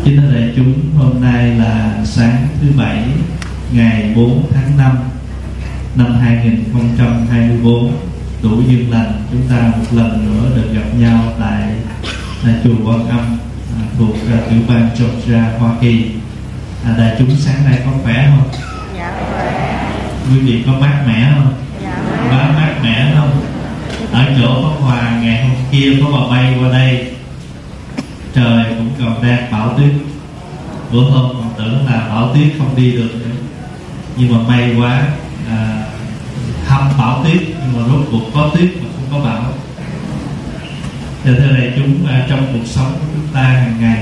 Kính thưa đại chúng, hôm nay là sáng thứ Bảy, ngày 4 tháng 5 năm 2024, đủ duyên lành chúng ta một lần nữa được gặp nhau tại chùa Quan Âm thuộc tiểu bang Georgia, Hoa Kỳ. Đại chúng sáng nay có khỏe không? Dạ khỏe. Quý vị có mát mẻ không? Dạ Mát mẻ không? Ở chỗ Pháp Hòa ngày hôm kia có bà bay qua đây, trời cũng còn đang bão tuyết. Bữa hôm còn tưởng là bão tuyết không đi được nữa, nhưng mà may quá, hâm bão tuyết nhưng mà rốt cuộc có tuyết mà không có bão. Thưa đại chúng, trong cuộc sống của chúng ta hàng ngày,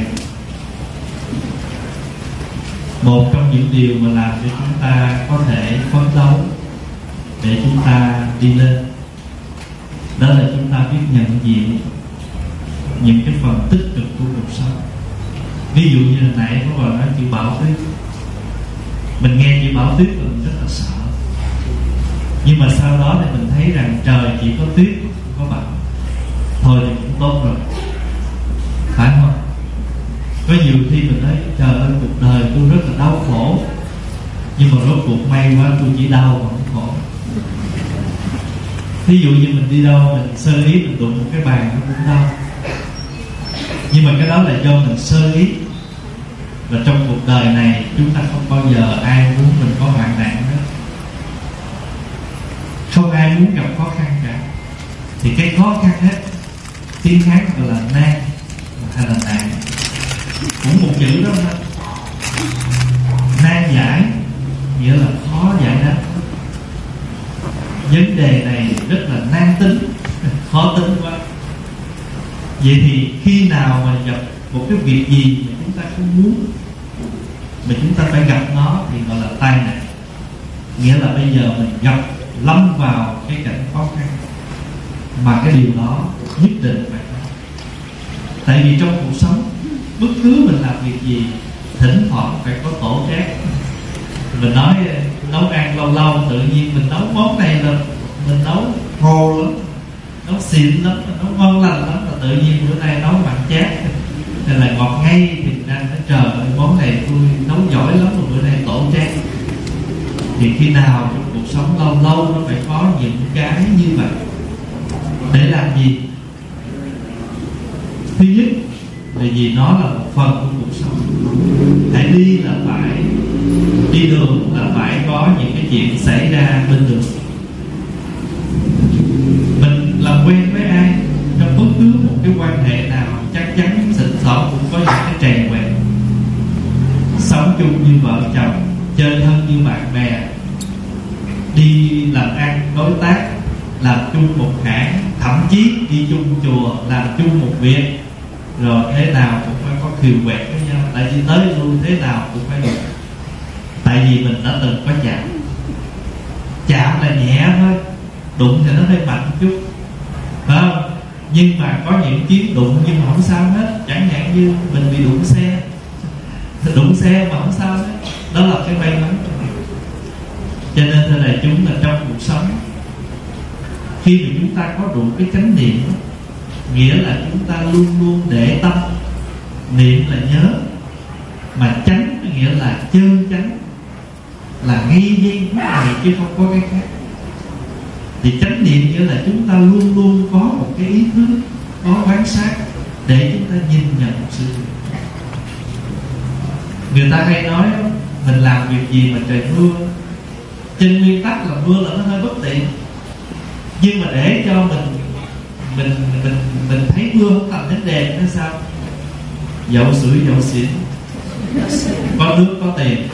một trong những điều mà làm cho chúng ta có thể phấn đấu để chúng ta đi lên, đó là chúng ta biết nhận diện những cái phần tích cực của cuộc sống. Ví dụ như hồi nãy có bà nói chữ bão tuyết, mình nghe chữ bão tuyết là mình rất là sợ, nhưng mà sau đó thì mình thấy rằng trời chỉ có tuyết không có bão, thôi thì cũng tốt rồi, phải không? Có nhiều khi mình nói trời ơi, cuộc đời tôi rất là đau khổ, nhưng mà rốt cuộc may quá tôi chỉ đau mà không khổ. Ví dụ như mình đi đâu, mình sơ ý mình đụng một cái bàn nó cũng đau, nhưng mà cái đó là do mình sơ ý. Và trong cuộc đời này chúng ta không bao giờ ai muốn mình có hoạn nạn hết, không ai muốn gặp khó khăn cả. Thì cái khó khăn hết, tiếng Hán gọi là nan hay là nạn, cũng một chữ đó thôi. Nan giải nghĩa là khó giải đáp. Vấn đề này rất là nan tính, khó tính quá. Vậy thì khi nào mà gặp một cái việc gì mà chúng ta không muốn, mà chúng ta phải gặp nó, thì gọi là tai nạn. Nghĩa là bây giờ mình lâm vào cái cảnh khó khăn, mà cái điều đó nhất định phải có. Tại vì trong cuộc sống, bất cứ mình làm việc gì, thỉnh thoảng phải có tổ trác. Mình nói nấu ăn lâu lâu tự nhiên mình nấu món này là mình nấu hồ lắm, nấu xịn lắm, nấu ngon lành lắm, là tự nhiên bữa nay nấu mặn chát hay là ngọt ngay, thì đang nói trời ơi, món này tôi nấu giỏi lắm rồi bữa nay tổ trác. Thì khi nào trong cuộc sống lâu lâu nó phải có những cái như vậy. Để làm gì? Thứ nhất là vì nó là một phần của cuộc sống. Hãy đi là phải, đi đường là phải có những cái chuyện xảy ra bên đường. Mình làm quen với ai, trong bất cứ một cái quan hệ nào, chắc chắn thỉnh thoảng cũng có những cái trèo quẹo. Sống chung như vợ chồng, chơi thân như bạn bè, đi làm ăn đối tác, làm chung một hãng, thậm chí đi chung chùa, làm chung một việc, rồi thế nào cũng phải có khiều quẹt với nhau. Tại vì tới lui thế nào cũng phải được. Tại vì mình đã từng có chạm là nhẹ thôi, đụng thì nó hơi mạnh một chút, phải không? Nhưng mà có những chuyến đụng nhưng mà không sao hết. Chẳng hạn như mình bị đụng xe mà không sao hết, đó là cái may mắn. Cho nên thưa đại chúng, là trong cuộc sống, khi mà chúng ta có đủ cái chánh niệm, nghĩa là chúng ta luôn luôn để tâm. Niệm là nhớ, mà chánh nghĩa là chân chánh, là ngay giây phút này chứ không có cái khác. Thì chánh niệm nghĩa là chúng ta luôn luôn có một cái ý thức, có quan sát để chúng ta nhìn nhận sự việc. Người ta hay nói mình làm việc gì mà trời mưa, trên nguyên tắc là mưa là nó hơi bất tiện, nhưng mà để cho mình thấy mưa không thành vấn đề nó sao? Dậu sưởi dậu xỉn, có nước có tiền.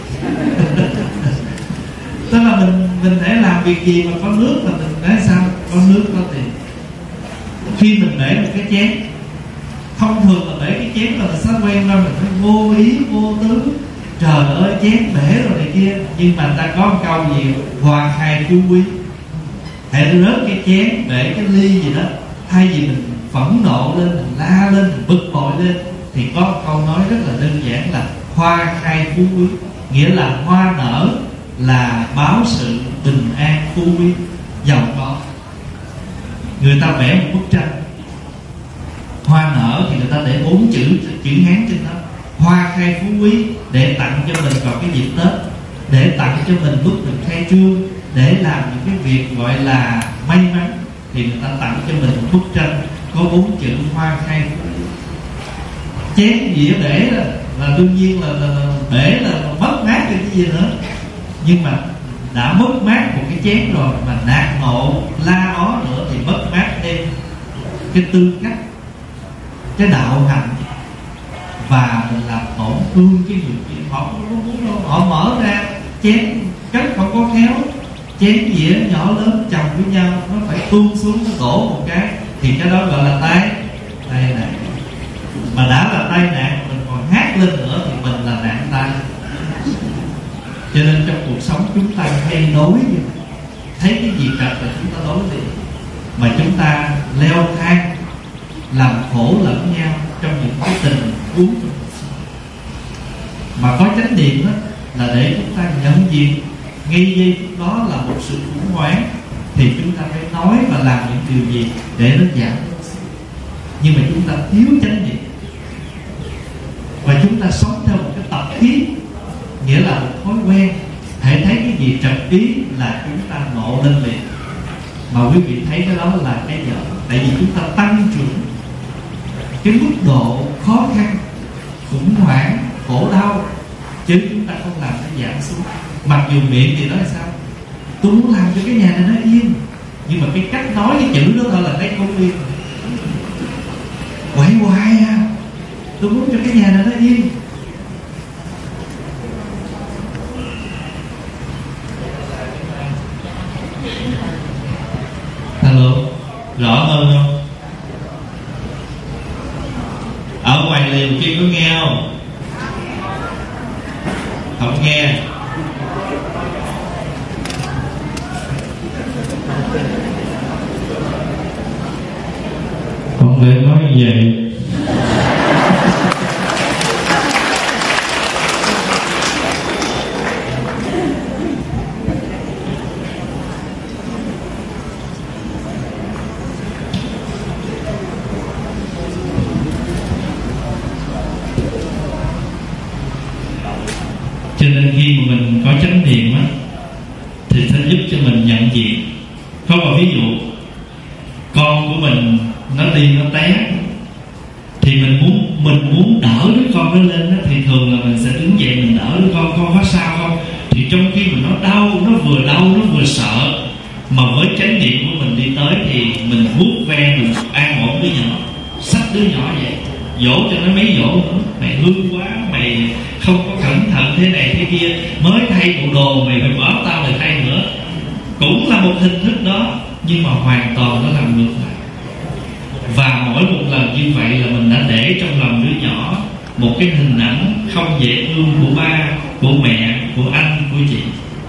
Tức là mình thể làm việc gì mà có nước là mình nói sao? Có nước có tiền. Khi mình bể một cái chén, thông thường là bể cái chén là mình sẽ quen ra, mình phải vô ý vô tứ, trời ơi chén bể rồi này kia. Nhưng mà ta có một câu gì? Hòa khai phú quý. Hãy rớt cái chén, bể cái ly gì đó, thay vì mình phẫn nộ lên, mình la lên, mình bực bội lên, thì có một câu nói rất là đơn giản là hoa khai phú quý. Nghĩa là hoa nở là báo sự bình an phú quý giàu có. Người ta vẽ một bức tranh, hoa nở thì người ta để 4 chữ Hán trên đó, hoa khai phú quý để tặng cho mình vào cái dịp Tết, để tặng cho mình lúc mình khai trương, để làm những cái việc gọi là may mắn, thì người ta tặng cho mình một bức tranh có 4 chữ hoa khai phú quý. Chén dĩa bể là đương nhiên là bể là mất mát cái gì nữa, nhưng mà đã mất mát một cái chén rồi mà nạt nộ la ó nữa thì mất mát thêm cái tư cách, cái đạo hạnh, và mình làm tổn thương cái người kia. Họ không muốn đâu, họ mở ra chén cất không có khéo, chén dĩa nhỏ lớn chồng với nhau, nó phải tuôn xuống, nó đổ một cái, thì cái đó gọi là tai nạn. Mà đã là tai nạn mình còn hát lên nữa thì mình là nạn tai. Cho nên trong cuộc sống chúng ta hay đối vậy, thấy cái gì trật là chúng ta đối liền, mà chúng ta leo thang làm khổ lẫn nhau trong những cái tình huống. Mà có chánh niệm đó là để chúng ta nhận diện ngay giây phút đó là một sự khủng hoảng, thì chúng ta phải nói và làm những điều gì để nó giảm. Nhưng mà chúng ta thiếu chánh niệm, và chúng ta sống theo một cái tập khí, nghĩa là một thói quen. Hãy thấy cái gì trật ý là chúng ta nộ lên liền. Mà quý vị thấy cái đó là cái dở. Tại vì chúng ta tăng trưởng cái mức độ khó khăn, khủng hoảng, khổ đau, chứ chúng ta không làm nó giảm xuống. Mặc dù miệng thì nói sao, tôi muốn làm cho cái nhà này nó yên, nhưng mà cái cách nói cái chữ đó thôi là thấy không yên. Quậy hoài à, tôi muốn cho cái nhà này nó yên. Hello, rõ hơn không? Ở ngoài liều kia có nghe không? Không nghe. Không lẽ nói như vậy. Cho nên khi mà mình có chánh niệm á, thì sẽ giúp cho mình nhận diện. Có một ví dụ, con của mình nó đi nó té, thì mình muốn đỡ đứa con nó lên á, thì thường là mình sẽ đứng dậy mình đỡ đứa con có sao không. Thì trong khi mà nó đau nó vừa sợ, mà với chánh niệm của mình đi tới thì mình vuốt ve, mình an ổn đứa nhỏ, xách đứa nhỏ vậy, dỗ cho nó mấy dỗ nữa. Mày hư quá, mày không có cẩn thận thế này thế kia, mới thay bộ đồ mày phải bỏ tao lại thay nữa. Cũng là một hình thức đó, nhưng mà hoàn toàn nó làm ngược lại. Và mỗi một lần như vậy là mình đã để trong lòng đứa nhỏ một cái hình ảnh không dễ thương của ba, của mẹ, của anh, của chị.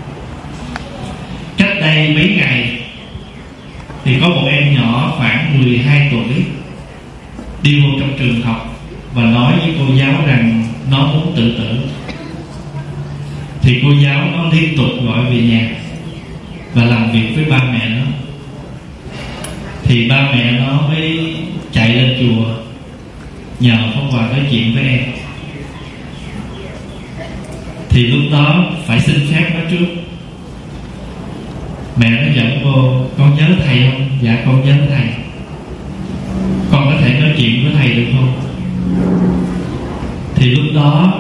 Cách đây mấy ngày thì có một em nhỏ khoảng 12 tuổi đi vô trong trường học và nói với cô giáo rằng nó muốn tự tử. Thì cô giáo nó liên tục gọi về nhà và làm việc với ba mẹ nó. Thì ba mẹ nó mới chạy lên chùa nhờ Pháp Hòa nói chuyện với em. Thì lúc đó phải xin phép nó trước. Mẹ nó dẫn vô: con nhớ thầy không? Dạ con nhớ thầy. Con có thể nói chuyện với thầy được không? Thì lúc đó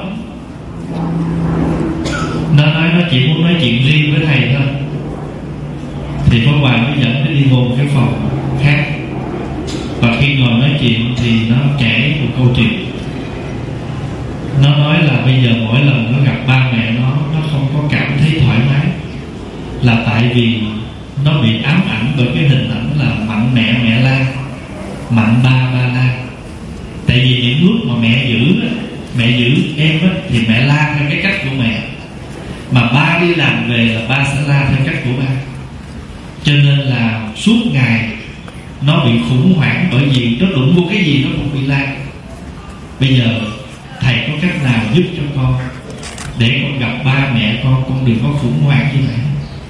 nó chỉ muốn nói chuyện riêng với thầy thôi. Thì Pháp Hòa mới dẫn nó đi vô một cái phòng khác. Và khi ngồi nói chuyện thì nó kể một câu chuyện. Nó nói là bây giờ mỗi lần nó gặp ba mẹ nó không có cảm thấy thoải mái, là tại vì nó bị ám ảnh bởi cái hình ảnh là mặn mẹ mẹ la, mặn ba ba la. Tại vì những lúc mà mẹ giữ em á, thì mẹ la theo cái cách của mẹ, mà ba đi làm về là ba sẽ la theo cách của ba. Cho nên là suốt ngày nó bị khủng hoảng, bởi vì nó đụng vô cái gì nó cũng bị la. Bây giờ thầy có cách nào giúp cho con để con gặp ba mẹ con đừng có khủng hoảng như vậy.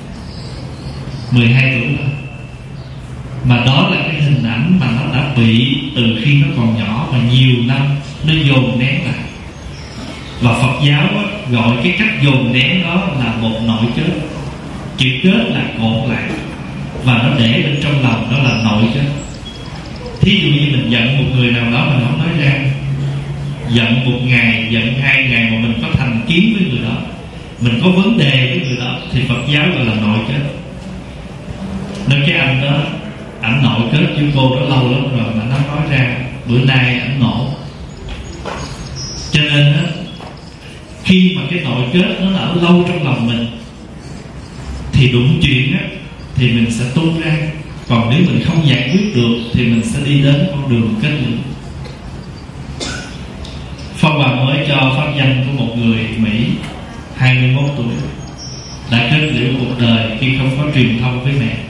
12 tuổi thôi, mà đó là cái hình ảnh mà nó đã bị từ khi nó còn nhỏ và nhiều năm nó dồn nén lại. Và Phật giáo gọi cái cách dồn nén đó là một nội kết. Chữ kết là cột lại, và nó để bên trong lòng, đó là nội kết. Thí dụ như mình giận một người nào đó mình không nói ra, giận 1 ngày, giận 2 ngày mà mình có thành kiến với người đó, mình có vấn đề với người đó, thì Phật giáo gọi là nội kết. Nên cái anh đó, ảnh nội kết với cô đó lâu lắm rồi mà nó nói ra bữa nay ảnh nổ. Cho nên đó, khi mà cái nội kết nó ở lâu trong lòng mình thì đụng chuyện á thì mình sẽ tung ra. Còn nếu mình không giải quyết được thì mình sẽ đi đến con đường kết liễu. Pháp Hòa mới cho pháp danh của một người Mỹ 21 tuổi đã kết liễu cuộc đời khi không có truyền thông với mẹ.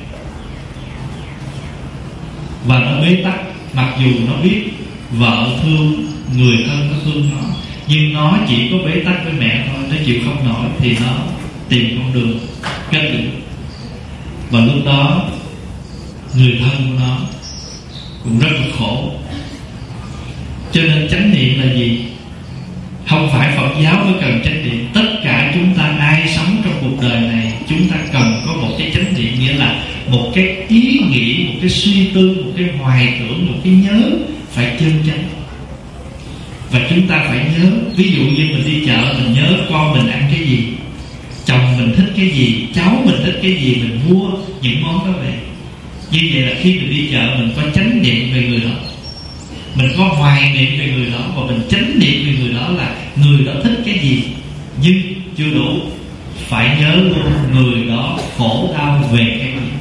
Và nó bế tắc, mặc dù nó biết vợ thương, người thân nó thương nó, nhưng nó chỉ có bế tắc với mẹ thôi. Nó chịu không nổi thì nó tìm con đường kết liễu. Và lúc đó người thân của nó cũng rất là khổ. Cho nên chánh niệm là gì? Không phải Phật giáo mới cần chánh niệm. Tất cả chúng ta ai sống trong cuộc đời này, chúng ta cần có một cái chánh niệm, nghĩa là một cái ý nghĩ, một cái suy tư, một cái hoài tưởng, một cái nhớ phải chân chánh. Và chúng ta phải nhớ. Ví dụ như mình đi chợ, mình nhớ con mình ăn cái gì, chồng mình thích cái gì, cháu mình thích cái gì, mình mua những món đó về. Như vậy là khi mình đi chợ mình có chánh niệm về người đó, mình có hoài niệm về người đó, và mình chánh niệm về người đó là người đó thích cái gì. Nhưng chưa đủ, phải nhớ luôn người đó khổ đau về cái gì.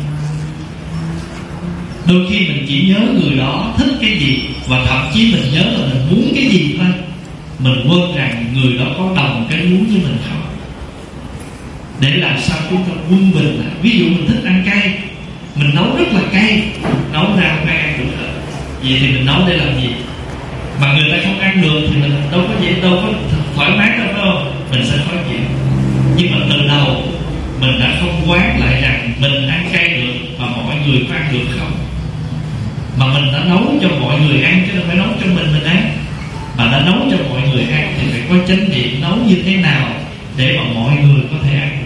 Đôi khi mình chỉ nhớ người đó thích cái gì, và thậm chí mình nhớ là mình muốn cái gì thôi, mình quên rằng người đó có đồng cái muốn với mình không. Để làm sao chúng ta quân bình lại. Ví dụ mình thích ăn cay, mình nấu rất là cay, nấu ra không ai ăn được rồi, vậy thì mình nấu để làm gì? Mà người ta không ăn được thì mình đâu có thoải mái đâu, phải không? Mình sẽ khó chịu. Nhưng mà từ đầu mình đã không quán lại rằng mình ăn cay được mà mọi người có ăn được không. Mà mình đã nấu cho mọi người ăn chứ đâu phải nấu cho mình ăn. Mà đã nấu cho mọi người ăn thì phải có chánh niệm nấu như thế nào để mà mọi người có thể ăn được.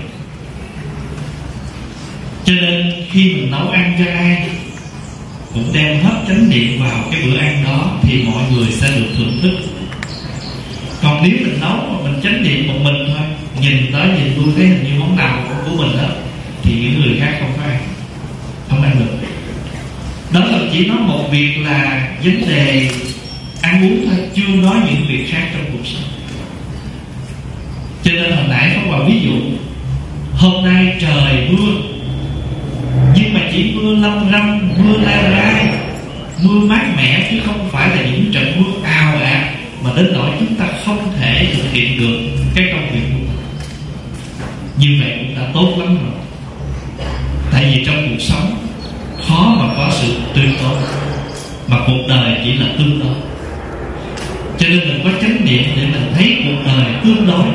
Cho nên khi mình nấu ăn cho ai cũng đem hết chánh niệm vào cái bữa ăn đó thì mọi người sẽ được thưởng thức. Còn nếu mình nấu mà mình chánh niệm một mình thôi, nhìn tới nhìn lui thấy hình như món nào của mình đó, thì những người khác không ăn được. Đó là chỉ nói một việc là vấn đề ăn uống thôi, chưa nói những việc khác trong cuộc sống. Cho nên hồi nãy có vào ví dụ, hôm nay trời mưa, nhưng mà chỉ mưa lâm râm, mưa lai rai, mưa mát mẻ, chứ không phải là những trận mưa ào ạt mà đến nỗi chúng ta không thể thực hiện được cái công việc của mình. Như vậy cũng đã tốt lắm rồi. Tại vì trong cuộc sống khó mà có sự tuyệt đối, mà cuộc đời chỉ là tương đối. Cho nên mình có chánh niệm để mình thấy cuộc đời tương đối,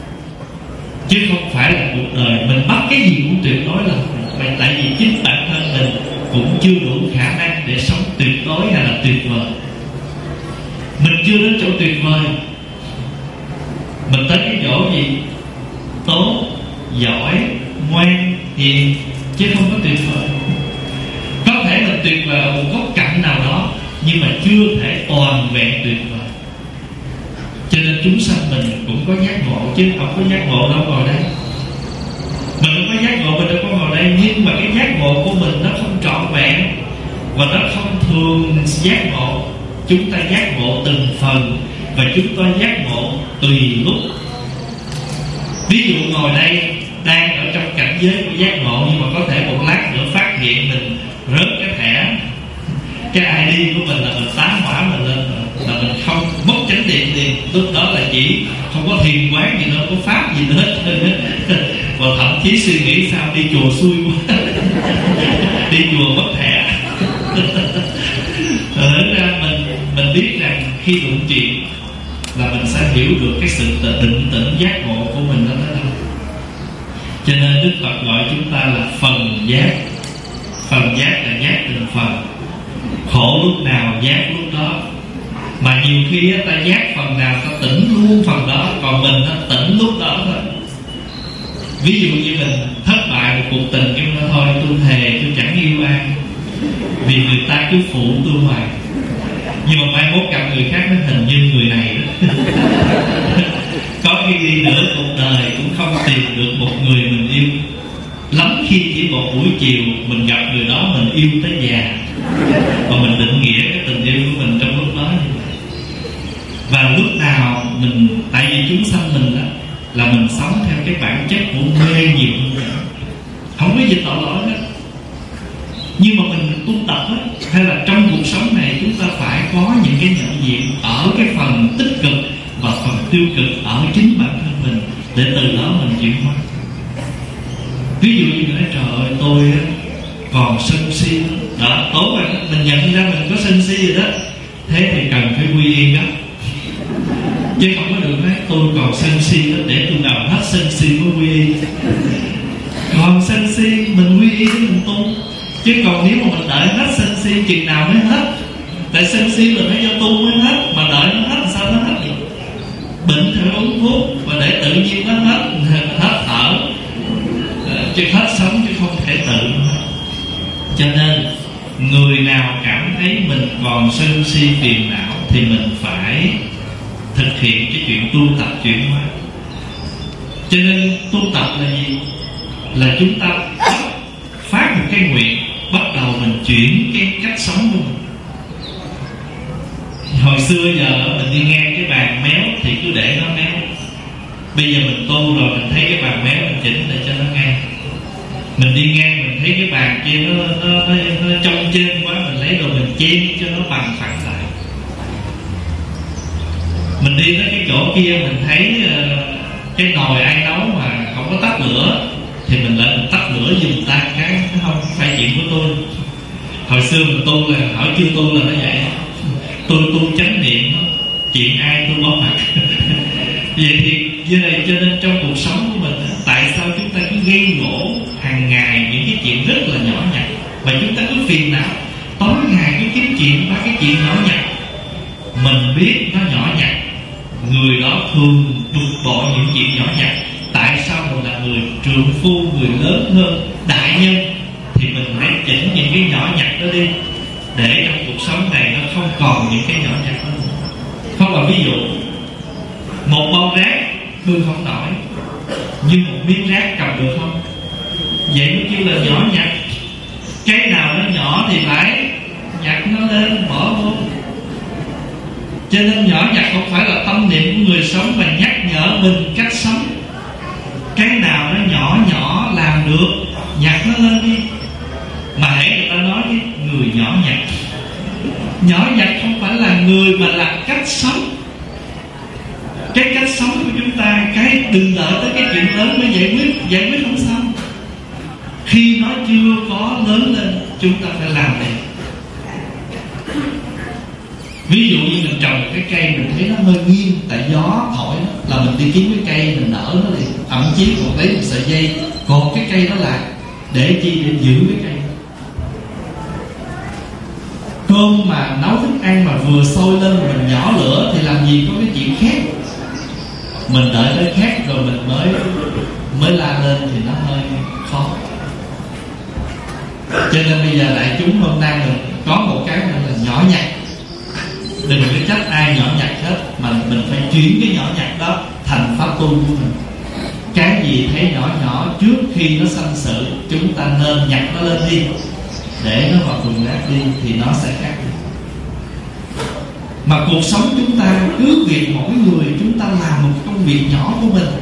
chứ không phải là cuộc đời mình bắt cái gì cũng tuyệt đối là không. Tại vì chính bản thân mình cũng chưa đủ khả năng để sống tuyệt đối hay là tuyệt vời. Mình chưa đến chỗ tuyệt vời, mình tới cái chỗ gì tốt, giỏi, ngoan, hiền, chứ không có tuyệt vời. Có thể mình tuyệt vời ở một góc cạnh nào đó, nhưng mà chưa thể toàn vẹn tuyệt vời. Cho nên chúng sanh mình cũng có giác ngộ, chứ không có giác ngộ đâu ngồi đây. Mình không có giác ngộ, mình đâu có ngồi đây. Nhưng mà cái giác ngộ của mình nó không trọn vẹn, và nó không thường giác ngộ. Chúng ta giác ngộ từng phần, và chúng ta giác ngộ tùy lúc. Ví dụ ngồi đây đang ở trong cảnh giới của giác ngộ, nhưng mà có thể một lát nữa phát hiện mình rớt cái thẻ, cái ID của mình là mình tá hỏa mình lên rồi, là mình không mất chánh niệm liền. Lúc đó là chỉ không có thiền quán gì nữa, có pháp gì nữa hết. Và thậm chí suy nghĩ sao đi chùa xui quá đi chùa mất thẻ. Thật ra mình biết rằng khi đụng chuyện là mình sẽ hiểu được cái sự định tĩnh giác ngộ của mình đó tới đâu. Cho nên Đức Phật gọi chúng ta là phần giác. Phần giác là giác từng phần, khổ lúc nào giác lúc đó. Mà nhiều khi ta giác phần nào ta tỉnh luôn phần đó, còn mình tỉnh lúc đó thôi. Ví dụ như mình thất bại một cuộc tình, cái nó thôi tôi thề tôi chẳng yêu ai, vì người ta cứ phụ tôi hoài. Nhưng mà mai mốt gặp người khác nó hình như người này đó. Có khi đi nửa cuộc đời cũng không tìm được một người mình yêu. Lắm khi chỉ một buổi chiều mình gặp người đó mình yêu tới già, và mình định nghĩa cái tình yêu của mình trong lúc đó. Và lúc nào mình, tại vì chúng sanh mình đó là mình sống theo cái bản chất của mê nhiều hơn nữa, không có gì tội lỗi hết. Nhưng mà mình tu tập á, hay là trong cuộc sống này chúng ta phải có những cái nhận diện ở cái phần tích cực và phần tiêu cực ở chính bản thân mình, để từ đó mình chuyển hóa. Ví dụ như nói trời ơi tôi còn sân si đó, tốt rồi mình nhận ra mình có sân si rồi đó, thế thì cần phải quy y đó, chứ không có được nói tôi còn sân si đó, để tôi nào hết sân si mới quy y. Còn sân si mình quy y để mình tu, chứ còn nếu mà mình đợi hết sân si chừng nào mới hết. Tại sân si là phải do tu mới hết, mà đợi nó hết sao nó hết được. Bệnh thì phải uống thuốc, và để tự nhiên nó hết thở, chứ hết sống chứ không thể tự. Cho nên người nào cảm thấy mình còn sân si phiền não thì mình phải thực hiện cái chuyện tu tập chuyển hóa. Cho nên tu tập là gì? Là chúng ta phát một cái nguyện, bắt đầu mình chuyển cái cách sống của mình. Hồi xưa giờ mình đi ngang cái bàn méo thì cứ để nó méo. Bây giờ mình tu rồi mình thấy cái bàn méo mình chỉnh để cho nó ngay. Mình đi ngang mình thấy cái bàn kia nó trông trên quá, mình lấy đồ mình chen cho nó bằng phẳng lại. Mình đi tới cái chỗ kia mình thấy cái nồi ai nấu mà không có tắt lửa thì mình lại mình tắt lửa giùm ta cái, nó không phải chuyện của tôi. Hồi xưa mình tu là hỏi chưa tu là nó vậy. Tôi tu chánh niệm, chuyện ai tôi bỏ mặt. Vậy thì như này, cho nên trong cuộc sống của mình, tại sao chúng ta cứ gây gỗ hàng ngày những cái chuyện rất là nhỏ nhặt, và chúng ta cứ phiền não tối ngày cứ kiếm chuyện ba cái chuyện nhỏ nhặt. Mình biết nó nhỏ nhặt, người đó thường bực bội những chuyện nhỏ nhặt. Tại sao mình là người trượng phu, người lớn hơn, đại nhân, thì mình hãy chỉnh những cái nhỏ nhặt đó đi, để trong cuộc sống này nó không còn những cái nhỏ nhặt đó nữa. Không, là ví dụ một bao rác bưng không nổi, nhưng một miếng rác cầm được không? Vậy nó kêu là nhỏ nhặt. Cái nào nó nhỏ thì phải nhặt nó lên bỏ vô. Cho nên nhỏ nhặt không phải là tâm niệm của người sống, mà nhắc nhở mình cách sống. Cái nào nó nhỏ nhỏ làm được, nhặt nó lên đi. Mà hãy người ta nói cái người nhỏ nhặt, nhỏ nhặt không phải là người, mà là cách sống. Cái cách sống của chúng ta, cái đừng đợi tới cái chuyện lớn mới giải quyết không xong. Khi nó chưa có lớn lên, chúng ta phải làm này. Ví dụ như mình trồng cái cây mình thấy nó hơi nghiêng, tại gió thổi nó, là mình đi kiếm cái cây mình đỡ nó liền, thậm chí còn lấy một sợi dây cột cái cây đó lại. Để chi? Để giữ cái cây. Cơm mà nấu thức ăn mà vừa sôi lên mình nhỏ lửa thì làm gì có cái chuyện khác. Mình đợi tới khác rồi mình mới la lên thì nó hơi khó. Cho nên bây giờ đại chúng hôm nay mình có một cái là nhỏ nhặt. Đừng có trách ai nhỏ nhặt hết, mà mình phải chuyển cái nhỏ nhặt đó thành pháp tu của mình. Cái gì thấy nhỏ nhỏ trước khi nó sanh sự, chúng ta nên nhặt nó lên đi, để nó vào thùng rác đi, thì nó sẽ khác đi. Mà cuộc sống chúng ta cứ việc mỗi người chúng ta làm một công việc nhỏ của mình.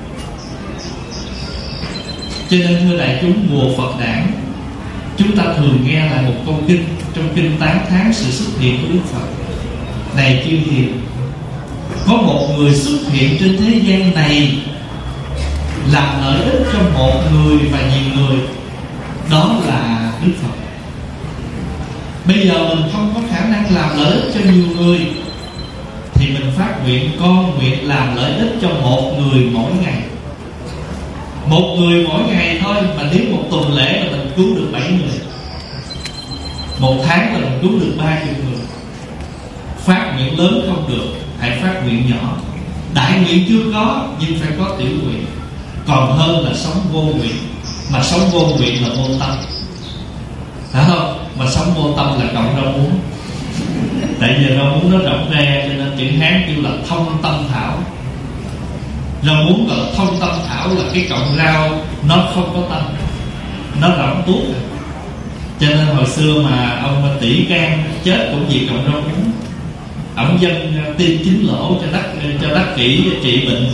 Cho nên thưa đại chúng, mùa Phật đản chúng ta thường nghe là một câu kinh trong kinh 8 tháng sự xuất hiện của Đức Phật. Này chư hiền, có một người xuất hiện trên thế gian này làm lợi ích cho một người và nhiều người, đó là Đức Phật. Bây giờ mình không có khả năng làm lợi ích cho nhiều người, thì mình phát nguyện con nguyện làm lợi ích cho một người mỗi ngày. Một người mỗi ngày thôi, mà nếu một tuần lễ là mình cứu được 7 người, một tháng là mình cứu được 30 người. Phát nguyện lớn không được, hãy phát nguyện nhỏ. Đại nguyện chưa có nhưng phải có tiểu nguyện, còn hơn là sống vô nguyện. Mà sống vô nguyện là vô tâm, phải không? Mà sống vô tâm là cộng rau muống. Tại vì rau muống nó rộng ra, cho nên chữ Hán kêu là thông tâm thảo. Rau muống gọi là thông tâm thảo, là cái cọng rau nó không có tâm, nó rỗng tuốt. Cho nên hồi xưa mà ông Tỷ Can chết cũng vì cọng rau muống. Ông dân tiêm chính lỗ cho đắc kỷ trị bệnh.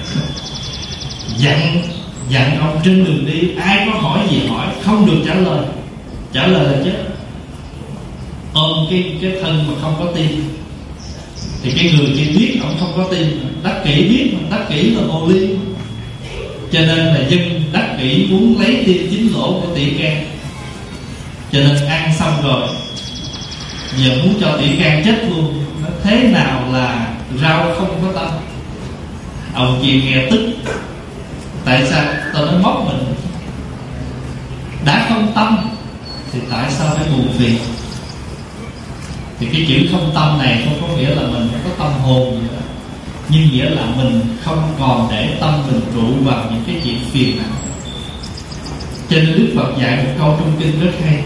Dặn ông trên đường đi, ai có hỏi gì hỏi, không được trả lời là chết. Ôm cái thân mà không có tim, thì cái người kia biết ông không có tim, đắc kỷ biết mà, đắc kỷ là hồ ly. Cho nên là dân đắc kỷ muốn lấy tim chính lỗ của Tỷ Can, cho nên ăn xong rồi giờ muốn cho Tỷ Can chết luôn. Nó thế nào là rau không có tâm? Ông kia nghe tức. Tại sao tao nói móc mình? Đã không tâm thì tại sao phải buồn phiền? Thì cái chữ không tâm này không có nghĩa là mình không có tâm hồn gì đó, nhưng nghĩa là mình không còn để tâm mình trụ vào những cái chuyện phiền não. Cho nên Đức Phật dạy một câu trong kinh rất hay: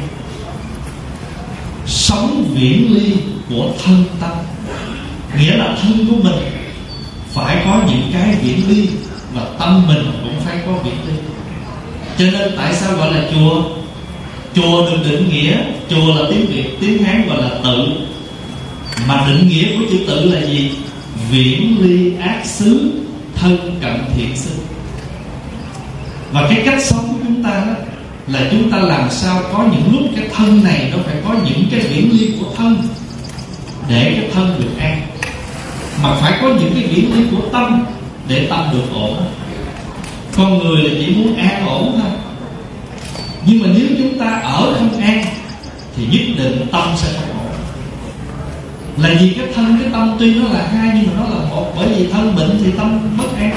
sống viễn ly của thân tâm. Nghĩa là thân của mình phải có những cái viễn ly, và tâm mình cũng phải có viễn ly. Cho nên tại sao gọi là chùa? Chùa được định nghĩa, chùa là tiếng Việt, tiếng Hán gọi là tự. Mà định nghĩa của chữ tự là gì? Viễn ly ác xứ, thân cận thiện xứ. Và cái cách sống của chúng ta đó là chúng ta làm sao có những lúc cái thân này nó phải có những cái viễn ly của thân, để cái thân được an. Mà phải có những cái viễn ly của tâm, để tâm được ổn. Con người là chỉ muốn an ổn thôi, nhưng mà nếu chúng ta ở không an thì nhất định tâm sẽ không ổn. Là vì cái thân cái tâm tuy nó là hai nhưng mà nó là một. Bởi vì thân bệnh thì tâm bất an.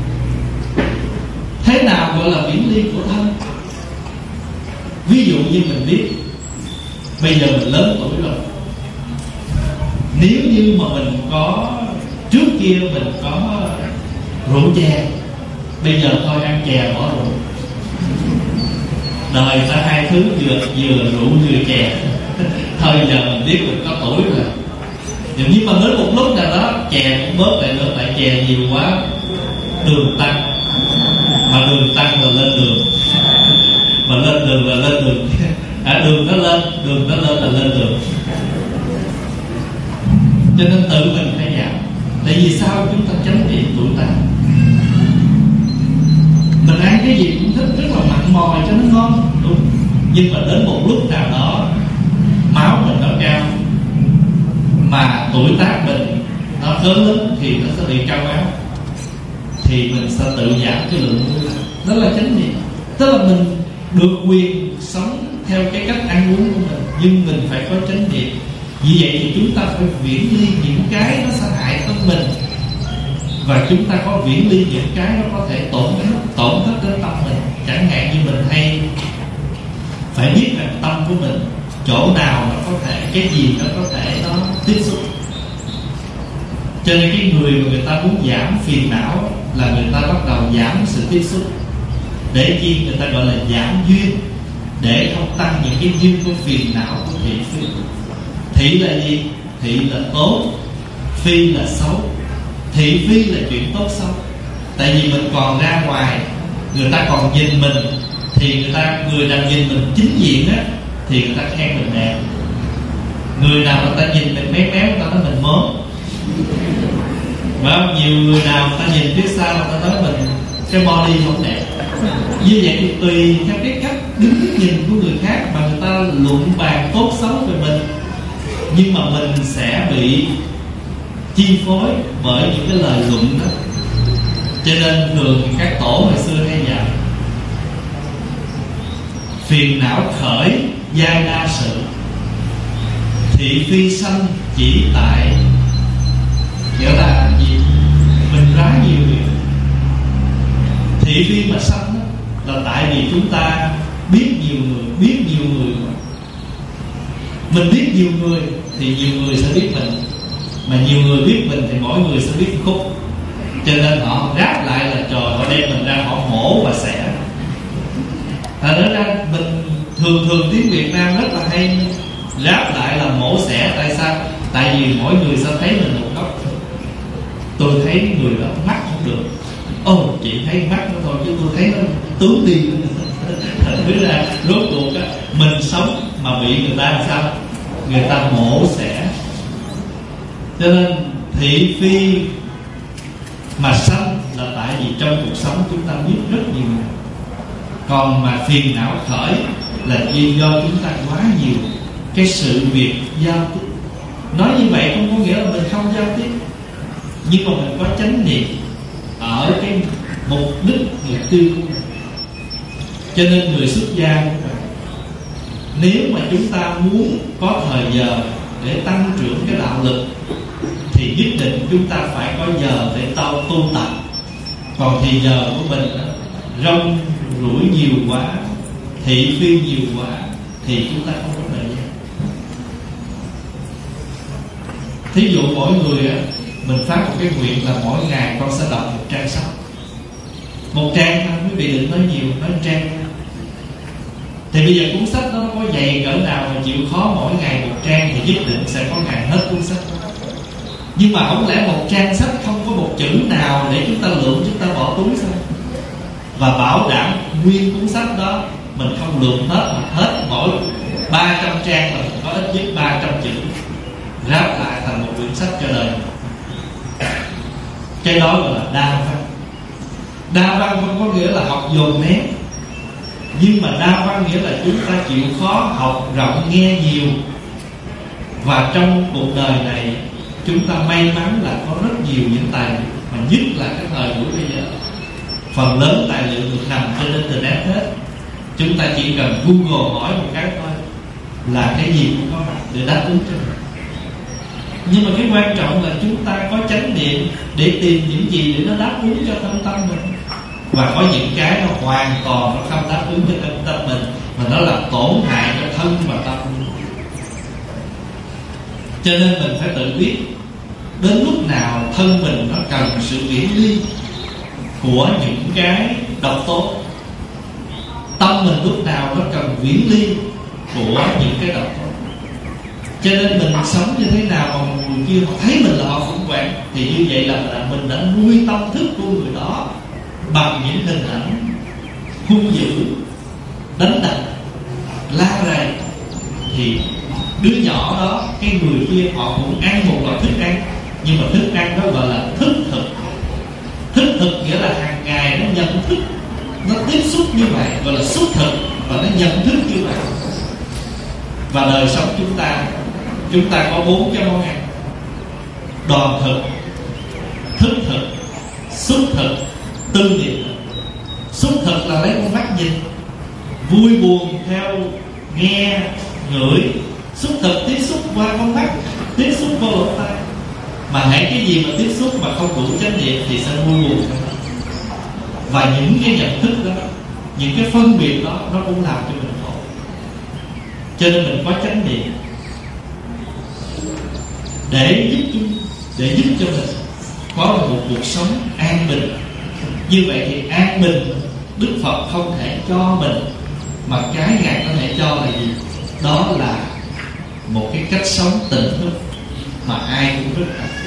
Thế nào gọi là viễn ly của thân? Ví dụ như mình biết bây giờ mình lớn tuổi rồi, nếu như mà mình có, trước kia mình có rượu chè, bây giờ thôi ăn chè bỏ rượu. Đời ta hai thứ, vừa rượu vừa chè. Thôi giờ mình biết mình có tuổi rồi. Nhưng mà đến một lúc nào đó chè cũng bớt lại nữa, tại chè nhiều quá đường tăng. Mà đường tăng là lên đường, mà lên đường là lên đường. Đường nó lên là lên đường. Cho nên tự mình phải giảm. Tại vì sao? Chúng ta tránh niệm tuổi tác. Mình ăn cái gì cũng thích, rất là mặn mòi cho nó ngon, đúng. Nhưng mà đến một lúc nào đó máu mình nó cao, mà tuổi tác mình nó lớn thì nó sẽ bị cao máu, thì mình sẽ tự giảm cái lượng muối. Đó là chánh niệm. Tức là mình được quyền sống theo cái cách ăn uống của mình, nhưng mình phải có chánh niệm. Vì vậy thì chúng ta phải viễn ly những cái nó sẽ hại thân mình, và chúng ta có viễn ly những cái nó có thể tổn thất đến tâm mình. Chẳng hạn như mình hay phải biết rằng tâm của mình chỗ nào nó có thể, cái gì nó có thể nó tiếp xúc. Cho nên cái người mà người ta muốn giảm phiền não là người ta bắt đầu giảm sự tiếp xúc. Để chi? Người ta gọi là giảm duyên, để không tăng những cái duyên của phiền não, của thị phi. Thị là gì? Thị là tốt, phi là xấu. Thị phi là chuyện tốt xấu. Tại vì mình còn ra ngoài, người ta còn nhìn mình, thì người nào nhìn mình chính diện á thì người ta khen mình đẹp. Người nào người ta nhìn mình méo méo, người ta nói mình mớm. Và nhiều người nào người ta nhìn phía sau, người ta nói mình cái body không đẹp. Như vậy thì tùy theo cái cách đứng nhìn của người khác mà người ta luận bàn tốt xấu về mình. Nhưng mà mình sẽ bị chi phối bởi những cái lời luận đó. Cho nên thường thì các tổ hồi xưa hay dạy: phiền não khởi giai đa sự, thị phi sanh chỉ tại. Nghĩa là gì? Mình ráng nhiều việc. Thị phi mà sanh là tại vì chúng ta biết nhiều người mà. Mình biết nhiều người thì nhiều người sẽ biết mình. Mà nhiều người biết mình thì mỗi người sẽ biết khúc, cho nên họ ráp lại là trời, họ đem mình ra họ mổ và xẻ. Thật ra mình thường tiếng Việt Nam rất là hay ráp lại là mổ xẻ. Tại sao? Tại vì mỗi người sẽ thấy mình một góc. Tôi thấy người đó mắt không được, chị thấy mắt nó thôi, chứ tôi thấy nó tướng đi. Thật ra rốt cuộc á, mình sống mà bị người ta làm sao? Người ta mổ xẻ. Cho nên thị phi mà sanh là tại vì trong cuộc sống chúng ta biết rất nhiều. Còn mà phiền não khởi là do chúng ta quá nhiều cái sự việc giao tiếp. Nói như vậy không có nghĩa là mình không giao tiếp, nhưng mà mình có chánh niệm ở cái mục đích mục tiêu của mình. Cho nên người xuất gia cũng vậy. Nếu mà chúng ta muốn có thời giờ để tăng trưởng cái đạo lực thì nhất định chúng ta phải có giờ để tu tập. Còn thì giờ của mình rong rủi nhiều quá, thị phi nhiều quá thì chúng ta không có thời gian. Thí dụ mỗi người mình phát một cái nguyện là mỗi ngày con sẽ đọc một trang sách. Một trang thôi, quý vị đừng nói nhiều, nói trang. Thì bây giờ cuốn sách đó nó có dày cỡ nào mà chịu khó mỗi ngày một trang thì nhất định sẽ có ngày hết cuốn sách. Nhưng mà không lẽ một trang sách không có một chữ nào để chúng ta lượm, chúng ta bỏ túi sao? Và bảo đảm nguyên cuốn sách đó mình không lượm hết, mà hết mỗi 300 trang là mình có ít nhất 300 chữ, ráp lại thành một quyển sách cho đời. Cái đó gọi là đa văn. Đa văn không có nghĩa là học dồn nén, nhưng mà đa văn nghĩa là chúng ta chịu khó học rộng nghe nhiều. Và trong cuộc đời này chúng ta may mắn là có rất nhiều những tài liệu, mà nhất là cái thời buổi bây giờ phần lớn tài liệu được nằm trên internet hết. Chúng ta chỉ cần Google hỏi một cái thôi là cái gì cũng có mặt để đáp ứng cho mình. Nhưng mà cái quan trọng là chúng ta có chánh niệm để tìm những gì để nó đáp ứng cho tâm mình. Và có những cái nó hoàn toàn nó không đáp ứng cho tâm mình, mà nó làm tổn hại cho thân và tâm. Cho nên mình phải tự biết đến lúc nào thân mình nó cần sự viễn ly của những cái độc tố, tâm mình lúc nào nó cần viễn ly của những cái độc tố. Cho nên mình sống như thế nào mà người kia họ thấy mình là họ khủng hoảng, thì như vậy là mình đã nuôi tâm thức của người đó bằng những hình ảnh hung dữ, đánh đập, la rầy. Thì đứa nhỏ đó, cái người kia họ cũng ăn một loại thức ăn, nhưng mà thức ăn đó gọi là thức thực. Thức thực nghĩa là hàng ngày nó nhận thức, nó tiếp xúc như vậy, gọi là xúc thực, và nó nhận thức như vậy. Và đời sống chúng ta có 4 cái món ăn: đoàn thực, thức thực, xúc thực, tư niệm thực. Xúc thực là lấy con mắt nhìn, vui buồn theo nghe, ngửi. Xúc thực tiếp xúc qua con mắt, tiếp xúc qua lỗ tai. Mà hãy cái gì mà tiếp xúc mà không đủ chánh niệm thì sẽ vui buồn. Và những cái nhận thức đó, những cái phân biệt đó, nó cũng làm cho mình khổ. Cho nên mình có chánh niệm để giúp cho mình có một cuộc sống an bình. Như vậy thì an bình Đức Phật không thể cho mình, mà cái Ngài có thể cho là gì? Đó là một cái cách sống tỉnh thức mà ai cũng rất cần.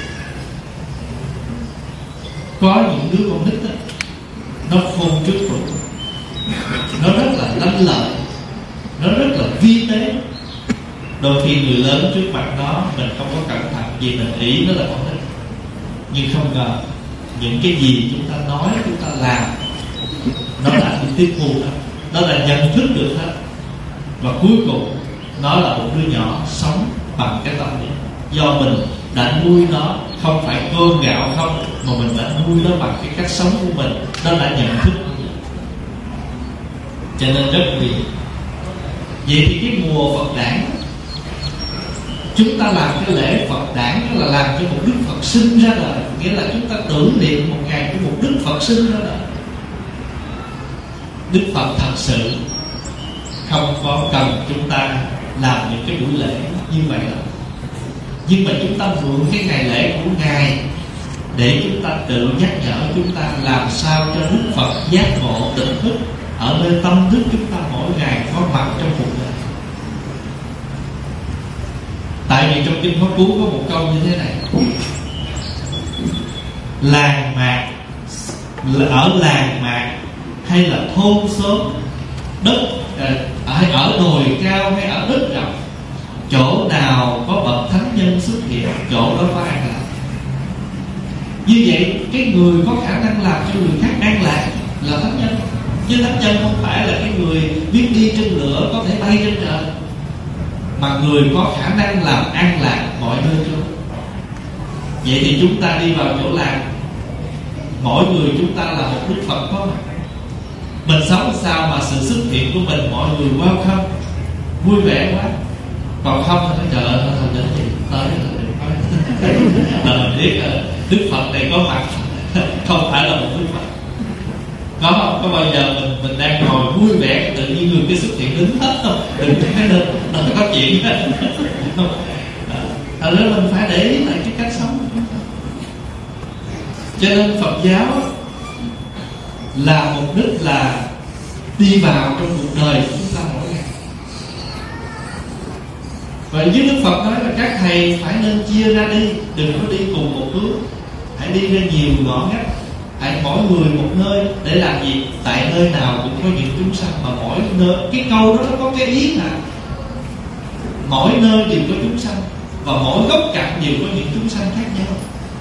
Có những đứa con nít đó, nó khôn trước rồi, nó rất là lanh lợi, nó rất là vi tế. Đôi khi người lớn trước mặt nó mình không có cẩn thận gì, mình nghĩ nó là con nít, nhưng không ngờ những cái gì chúng ta nói, chúng ta làm, nó đã được tiếp thu hết, nó đã nhận thức được hết. Và cuối cùng nó là một đứa nhỏ sống bằng cái tâm niệm, do mình đã nuôi nó, không phải cơm gạo không, mà mình đã nuôi nó bằng cái cách sống của mình, nó đã nhận thức. Cho nên rất nhiều. Vậy thì cái mùa Phật đản, chúng ta làm cái lễ Phật đản, tức là làm cho một Đức Phật sinh ra đời, nghĩa là chúng ta tưởng niệm một ngày của một Đức Phật sinh ra đời. Đức Phật thật sự không có cần chúng ta làm những cái buổi lễ như vậy đâu. Nhưng mà chúng ta mượn cái ngày lễ của Ngài để chúng ta tự nhắc nhở chúng ta làm sao cho Đức Phật giác ngộ tỉnh thức ở nơi tâm thức chúng ta mỗi ngày có mặt trong cuộc đời. Tại vì trong Kinh Pháp Cú có một câu như thế này: làng mạc, ở làng mạc hay là thôn xóm, đất ở đồi cao hay ở đất rộng, chỗ nào có bậc thánh nhân xuất hiện, chỗ đó có an lạc. Như vậy cái người có khả năng làm cho người khác an lạc là thánh nhân. Chứ thánh nhân không phải là cái người biết đi trên lửa có thể bay trên trời, mà người có khả năng làm an lạc mọi nơi chốn. Vậy thì chúng ta đi vào chỗ làng, mỗi người chúng ta là một Đức Phật có mặt. Mình sống sao mà sự xuất hiện của mình mọi người welcome, vui vẻ quá. Còn không thì nói trời ơi thôi đến gì tới là mình biết Đức Phật này có mặt, không phải là một Đức Phật. Có không? Có bao giờ mình đang ngồi vui vẻ tự nhiên người cái xuất hiện đứng hết không? Đừng cái lên nó có chuyện đó. Thật ra mình phải để ý lại cái cách sống của chúng ta. Cho nên Phật giáo là mục đích là đi vào trong cuộc đời của chúng ta mỗi ngày. Và với Đức Phật nói là các thầy phải nên chia ra đi, đừng có đi cùng một hướng, hãy đi ra nhiều ngõ ngách, hãy mỗi người một nơi. Để làm gì? Tại nơi nào cũng có những chúng sanh, mà mỗi nơi, cái câu đó nó có cái ý là mỗi nơi đều có chúng sanh, và mỗi góc cạnh đều có những chúng sanh khác nhau.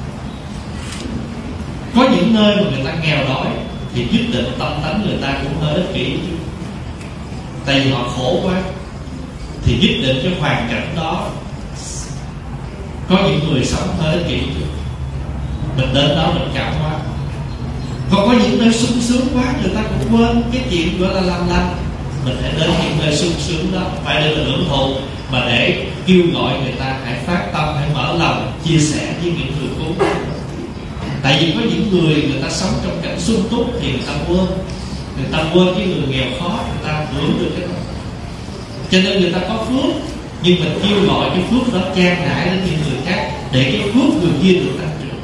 Có những nơi mà người ta nghèo đói thì nhất định tâm tánh người ta cũng hơi ích kỷ chứ, tại vì họ khổ quá. Thì nhất định cái hoàn cảnh đó có những người sống hơi ích kỷ chứ, mình đến đó mình cảm hóa. Còn có những nơi sung sướng quá, người ta cũng quên cái chuyện gọi là làm lành. Mình phải đến những nơi sung sướng đó, phải để mình hưởng thụ, mà để kêu gọi người ta hãy phát tâm, hãy mở lòng chia sẻ với những người khốn. Tại vì có những người ta sống trong cảnh sung túc thì người ta quên cái người nghèo khó, người ta hưởng được cái đó. Cho nên người ta có phước, nhưng mình kêu gọi cái phước đó chan rải đến những người khác, để cái phước người kia được tăng trưởng.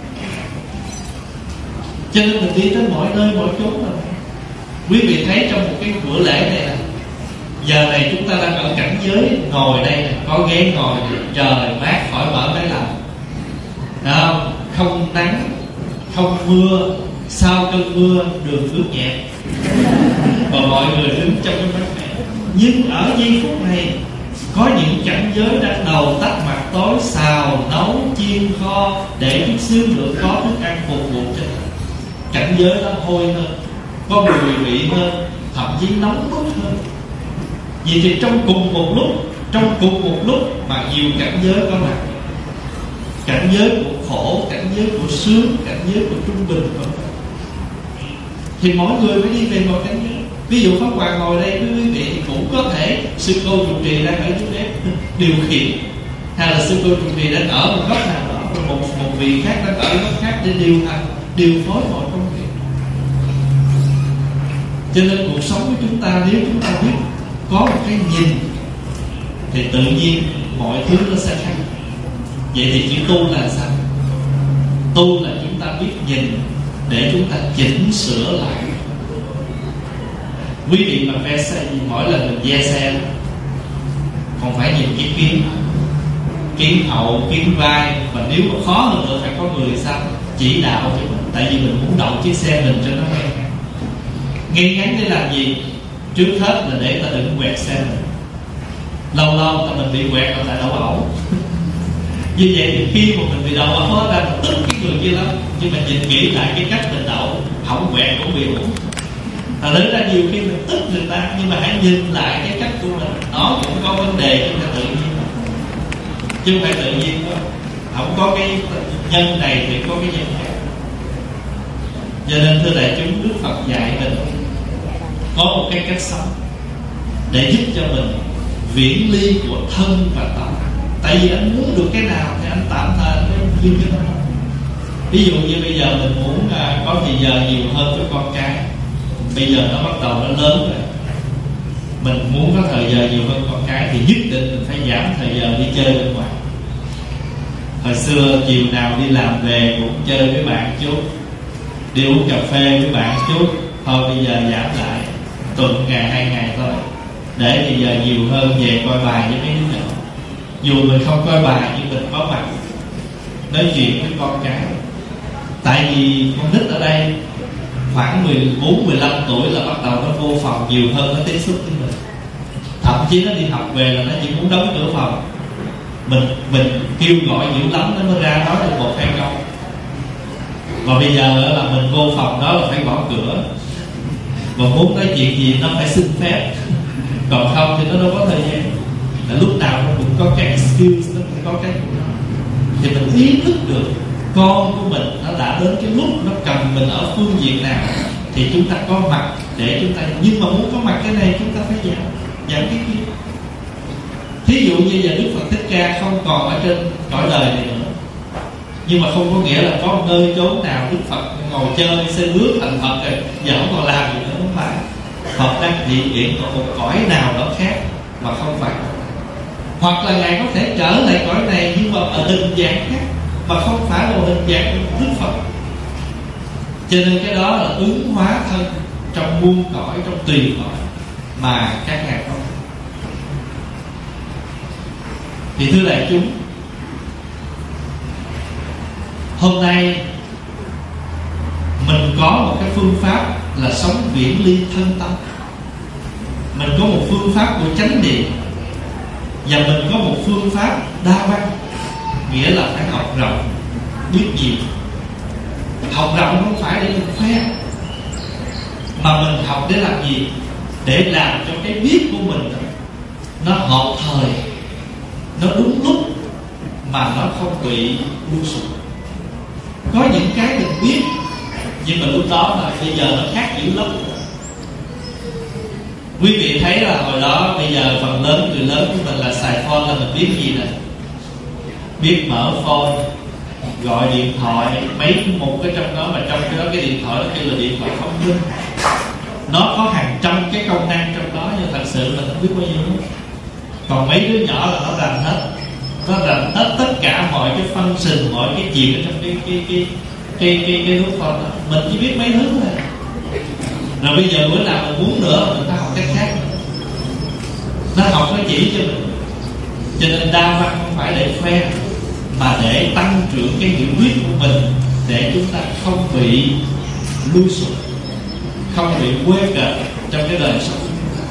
Cho nên mình đi tới mọi nơi mọi chốn rồi. Quý vị thấy trong một cái bữa lễ này nè, giờ này chúng ta đang ở cảnh giới ngồi đây nè, có ghế ngồi, trời mát khỏi mở máy lạnh, không? Không nắng, không mưa, sau cơn mưa đường ướt nhẹ, và mọi người đứng trong cái mát mẻ. Nhưng ở giây phút này có những cảnh giới đang đầu tắt mặt tối, xào nấu chiên kho để chút xíu nữa có thức ăn phục vụ cho mình. Cảnh giới đó hôi hơn, có mùi vị hơn, thậm chí nóng bức hơn. Vì thì trong cùng một lúc mà nhiều cảnh giới có mặt. Cảnh giới của khổ, cảnh giới của sướng, cảnh giới của trung bình có mặt. Thì mỗi người phải đi về một cảnh giới. Ví dụ Pháp Hòa ngồi đây với quý vị thì cũng có thể sư cô trụ trì đang ở dưới đấy điều khiển, hay là sư cô trụ trì đang ở một góc nào đó, rồi một vị khác đang ở góc khác để điều hành, điều phối mọi công việc. Cho nên cuộc sống của chúng ta, nếu chúng ta biết có một cái nhìn thì tự nhiên mọi thứ nó sẽ khác. Vậy thì chữ tu là sao? Tu là chúng ta biết nhìn để chúng ta chỉnh sửa lại. Quý vị mà ve xe, mỗi lần mình ve xe còn phải nhìn cái kiến hậu, kiến vai. Và nếu mà khó hơn nữa phải có người sao chỉ đạo cho mình. Tại vì mình muốn đậu chiếc xe mình cho nó ngay ngắn để làm gì? Trước hết là để ta đừng quẹt xe mình. Lâu lâu mình bị quẹt là tại đậu ẩu. Như vậy thì khi mà mình bị đậu ẩu ra mình tức cái người kia lắm, nhưng mà nhìn kỹ lại cái cách mình đậu hỏng quẹt cũng bị ủng. Thật ra nhiều khi mình tức người ta, nhưng mà hãy nhìn lại cái cách của mình, nó cũng có vấn đề, nhưng mà tự nhiên, chứ không phải tự nhiên đó. Không có cái nhân này thì có cái nhân khác. Cho nên thưa đại chúng, Đức Phật dạy mình có một cái cách sống để giúp cho mình viễn ly của thân và tâm. Tại vì anh muốn được cái nào thì anh tạm thời anh phải duyên cái đó. Ví dụ như bây giờ mình muốn có thời giờ nhiều hơn với con cái. Bây giờ nó bắt đầu nó lớn rồi, mình muốn có thời giờ nhiều hơn con cái thì nhất định mình phải giảm thời giờ đi chơi bên ngoài. Hồi xưa chiều nào đi làm về cũng chơi với bạn chút, đi uống cà phê với bạn chút. Thôi bây giờ giảm lại, tuần ngày 2 ngày thôi, để bây giờ nhiều hơn về coi bài với mấy đứa nhỏ. Dù mình không coi bài nhưng mình có mặt nói chuyện với con cái. Tại vì con nít ở đây khoảng 14-15 tuổi là bắt đầu nó vô phòng nhiều hơn, nó tiếp xúc với mình. Thậm chí nó đi học về là nó chỉ muốn đóng cửa phòng. Mình kêu gọi dữ lắm nó mới ra nói được 1-2 câu. Và bây giờ là mình vô phòng đó là phải gõ cửa, và muốn nói chuyện gì nó phải xin phép, còn không thì nó đâu có thời gian. Là lúc nào nó cũng có cái excuse, nó cũng có cái của nó. Thì mình ý thức được con của mình nó đã đến cái lúc nó cần mình ở phương diện nào thì chúng ta có mặt để chúng ta. Nhưng mà muốn có mặt cái này chúng ta phải giảm cái kia. Thí dụ như giờ Đức Phật Thích Ca không còn ở trên cõi đời này nữa, nhưng mà không có nghĩa là có một nơi chốn nào Đức Phật ngồi chơi xây bước thành Phật rồi giờ không còn làm gì nữa, không phải. Phật đang hiện diện ở một cõi nào đó khác mà không phải. Hoặc là Ngài có thể trở lại cõi này nhưng mà ở hình dạng khác, mà không phải là hình dạng của Đức Phật. Cho nên cái đó là ứng hóa thân trong muôn cõi, trong tùy cõi mà các ngài có. Thì thưa đại chúng, hôm nay mình có một cái phương pháp là sống viễn ly thân tâm. Mình có một phương pháp của chánh niệm, và mình có một phương pháp đa văn, nghĩa là phải học rộng, biết nhiều. Học rộng không phải để mình khoe, mà mình học để làm gì? Để làm cho cái biết của mình nó hợp thời, nó đúng lúc, mà nó không bị lu sụp. Có những cái mình biết, nhưng mà lúc đó là bây giờ nó khác dữ lắm. Quý vị thấy là hồi đó, bây giờ phần lớn người lớn của mình là xài phone là mình biết gì nè? Biết mở phone, gọi điện thoại, mấy một cái trong đó, mà trong cái đó cái điện thoại đó kêu là điện thoại thông minh. Nó có hàng trăm cái công năng trong đó, nhưng thật sự mình không biết bao nhiêu. Còn mấy đứa nhỏ là nó rành hết. Nó rành hết tất cả mọi cái function, mọi cái chuyện ở trong cái nút phone đó. Mình chỉ biết mấy thứ thôi. Rồi bây giờ bữa nào mình muốn nữa, mình phải học cách khác. Nó học, nó chỉ cho mình. Cho nên đa văn không phải để khoe, mà để tăng trưởng cái hiểu biết của mình, để chúng ta không bị lui sụp, không bị quê cợt trong cái đời sống.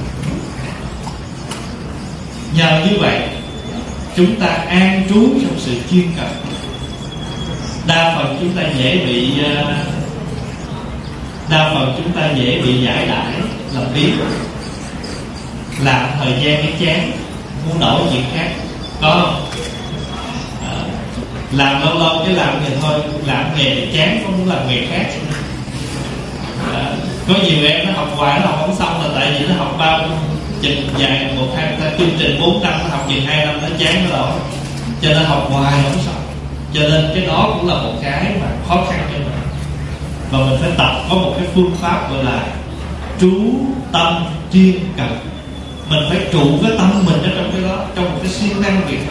Nhờ như vậy, chúng ta an trú trong sự chuyên cần. Đa phần chúng ta dễ bị giải đãi, làm biếng, làm thời gian cái chán, muốn đổi chuyện khác, có không? Làm lâu lâu cái làm thì thôi, làm nghề thì chán, không muốn làm nghề khác. Có nhiều em nó học hoài nó học không xong, là tại vì nó học bao chừng dài 1-2 chương trình 4 năm, nó học chừng 2 năm nó chán nó rồi, cho nên học hoài không xong. Cho nên cái đó cũng là một cái mà khó khăn cho mình. Và mình phải tập có một cái phương pháp gọi là trú tâm chuyên cần. Mình phải trụ cái tâm mình ở trong cái đó, trong một cái siêng năng việc.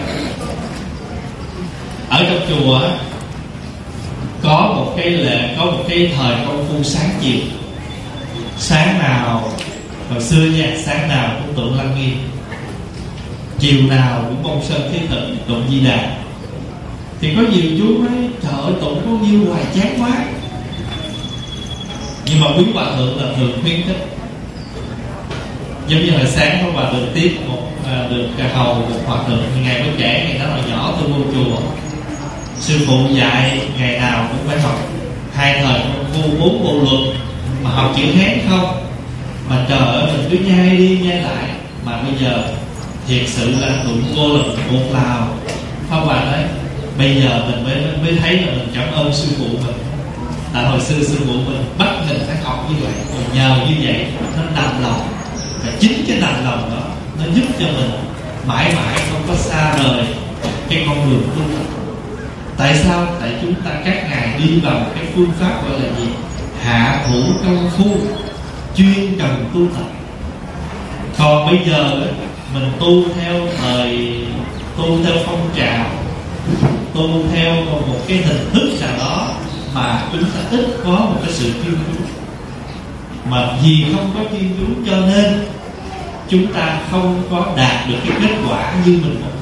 Ở trong chùa có một cái thời công phu sáng chiều. Sáng nào, hồi xưa nha, sáng nào cũng tụng Lăng Nghiêm, chiều nào cũng Mông Sơn Thiết Thực, tụng Di Đà. Thì có nhiều chú nói trời ơi, tụng có nhiêu hoài chán quá. Nhưng mà quý hòa thượng là thường khuyến khích. Giống như hồi sáng có bà được tiếp được hầu một hòa thượng, ngày mới trẻ, ngày đó là nhỏ tôi vô chùa, sư phụ dạy ngày nào cũng phải học 2 thời công phu 4 bộ luật, mà học chữ Hán không, mà trời ơi mình cứ nhai đi nhai lại. Mà bây giờ thiệt sự là tụi cô là một lào. Pháp Hòa đấy, bây giờ mình mới thấy là mình cảm ơn sư phụ mình. Tại hồi xưa sư phụ mình bắt mình phải học như vậy, còn nhờ như vậy nó nằm lòng. Và chính cái nằm lòng đó nó giúp cho mình mãi mãi không có xa rời cái con đường tu tập. Tại sao? Tại chúng ta các ngài đi vào cái phương pháp gọi là gì? Hạ thủ công phu, chuyên cần tu tập. Còn bây giờ mình tu theo phong trào, tu theo một cái hình thức nào đó mà chúng ta ít có một cái sự chuyên chú. Mà vì không có chuyên chú cho nên chúng ta không có đạt được cái kết quả như mình muốn.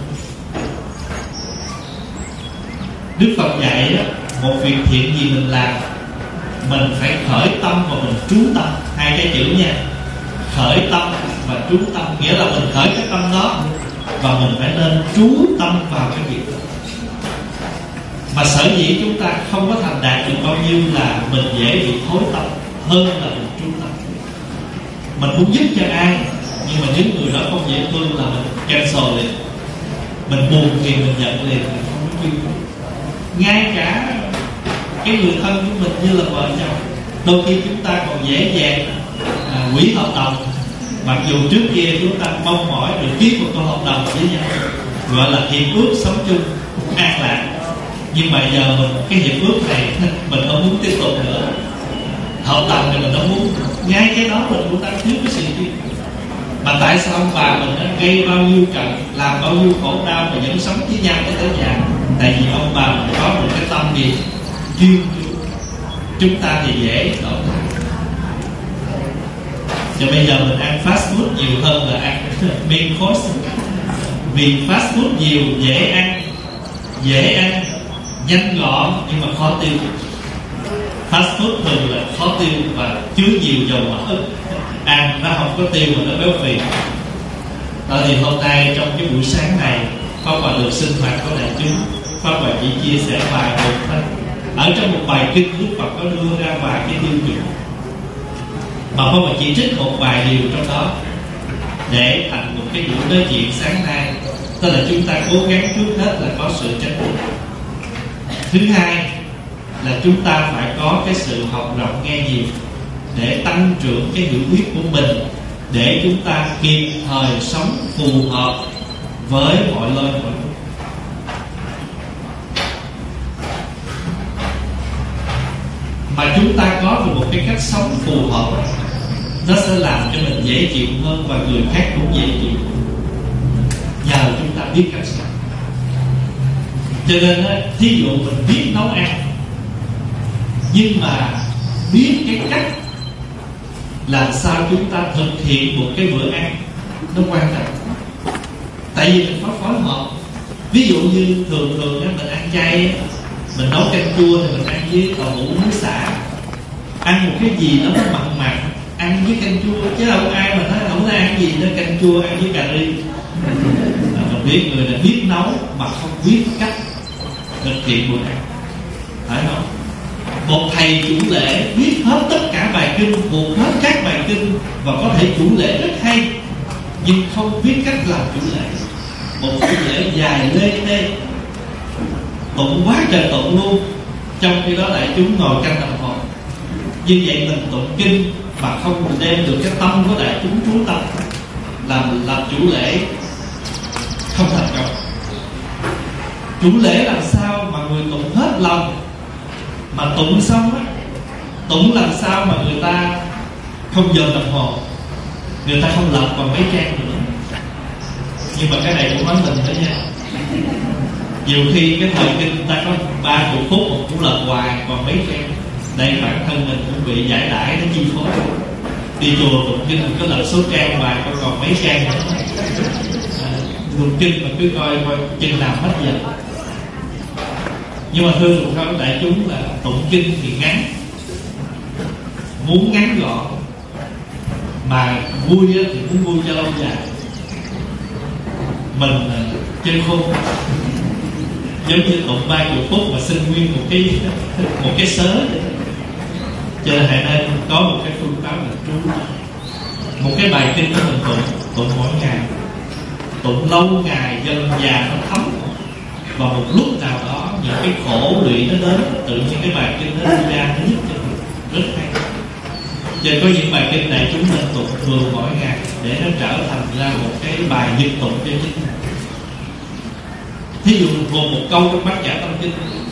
Đức Phật dạy đó, một việc thiện gì mình làm, mình phải khởi tâm và mình trú tâm. Hai cái chữ nha, khởi tâm và trú tâm, nghĩa là mình khởi cái tâm đó và mình phải nên trú tâm vào cái việc đó. Mà sở dĩ chúng ta không có thành đạt được bao nhiêu là mình dễ bị thối tâm hơn là mình trú tâm. Mình muốn giúp cho ai, nhưng mà nếu người đó không dễ thương là mình cancel liền. Mình buồn thì mình giận liền, mình không có chuyên. Ngay cả cái người thân của mình như là vợ chồng, đôi khi chúng ta còn dễ dàng hủy hợp đồng, mặc dù trước kia chúng ta mong mỏi được ký một hợp đồng với nhau, gọi là hiệp ước sống chung an lạc. Nhưng mà giờ mình cái hiệp ước này mình không muốn tiếp tục nữa, hợp đồng thì mình không muốn. Ngay cái đó mình cũng đang thiếu cái sự chuyên. Mà tại sao ông bà mình gây bao nhiêu trận, làm bao nhiêu khổ đau mà vẫn sống với nhau tới già? Tại vì ông bà mình có một cái tâm gì chuyên chú. Chúng ta thì dễ đổi thay. Cho bây giờ mình ăn fast food nhiều hơn là ăn main course. Vì fast food nhiều, dễ ăn, nhanh gọn nhưng mà khó tiêu. Fast food thường là khó tiêu và chứa nhiều dầu mỡ, ăn nó không có tiêu mà nó béo phì. Đó thì hôm nay trong cái buổi sáng này, Pháp Hòa được sinh hoạt của đại chúng, Pháp Hòa chỉ chia sẻ vài một thôi. Ở trong một bài kinh, Đức Phật có đưa ra vài cái tiêu chuẩn, mà Pháp Hòa chỉ trích một vài điều trong đó để thành một cái buổi nói chuyện sáng nay. Tức là chúng ta cố gắng trước hết là có sự trách nhiệm. Thứ hai là chúng ta phải có cái sự học rộng nghe nhiều để tăng trưởng cái hiểu biết của mình, để chúng ta kịp thời sống phù hợp với mọi nơi mọi lúc. Mà chúng ta có được một cái cách sống phù hợp, nó sẽ làm cho mình dễ chịu hơn và người khác cũng dễ chịu, nhờ chúng ta biết cách sống. Cho nên thí dụ mình biết nấu ăn, nhưng mà biết cái cách làm sao chúng ta thực hiện một cái bữa ăn nó quan trọng. Tại vì mình có phối hợp. Ví dụ như thường mình ăn chay, mình nấu canh chua thì mình ăn với tàu hũ muối xả. Ăn một cái gì đó nó mặn mặn, ăn với canh chua, chứ đâu ai mà nói không có ăn gì đó canh chua ăn với cà ri. Mình biết người là biết nấu mà không biết cách thực hiện bữa ăn, phải không? Một thầy chủ lễ biết hết tất cả bài kinh, thuộc hết các bài kinh và có thể chủ lễ rất hay, nhưng không biết cách làm chủ lễ. Một chủ lễ dài lê thê, tụng quá trời tụng luôn, trong khi đó đại chúng ngồi canh đồng hồ. Như vậy mình tụng kinh mà không đem được cái tâm của đại chúng trú tâm, làm chủ lễ không thành công. Chủ lễ làm sao mà người tụng hết lòng, mà tụng xong á, tụng làm sao mà người ta không dời đồng hồ, người ta không lật còn mấy trang nữa. Nhưng mà cái này cũng nói mình nữa nha. Nhiều khi cái thời kinh ta có 30 phút một cũng lật hoài còn mấy trang. Đây bản thân mình cũng bị giải đãi nó chi phối. Đi chùa tụng kinh có lật số trang hoài còn mấy trang nữa. Tụng kinh mà cứ coi chừng nào hết giờ. Nhưng mà thưa một câu đại chúng là tụng kinh thì ngắn, muốn ngắn gọn, mà vui thì muốn vui cho lâu dài. Mình chơi khôn, giống như tụng 30 phút mà xin nguyên một cái sớ. Cho nên hãy nên có một cái phương pháp là trú. Một cái bài kinh của mình tụng mỗi ngày, tụng lâu ngày dần già nó thấm. Và một lúc nào đó những cái khổ lụy nó đến, tự nhiên cái bài kinh nó đi ra, nó giúp cho mình rất hay. Cho nên có những bài kinh này chúng mình tụng thường mỗi ngày để nó trở thành ra một cái bài dịch tụng cho chính mình. Thí dụ gồm một câu trong Bát Nhã Tâm Kinh: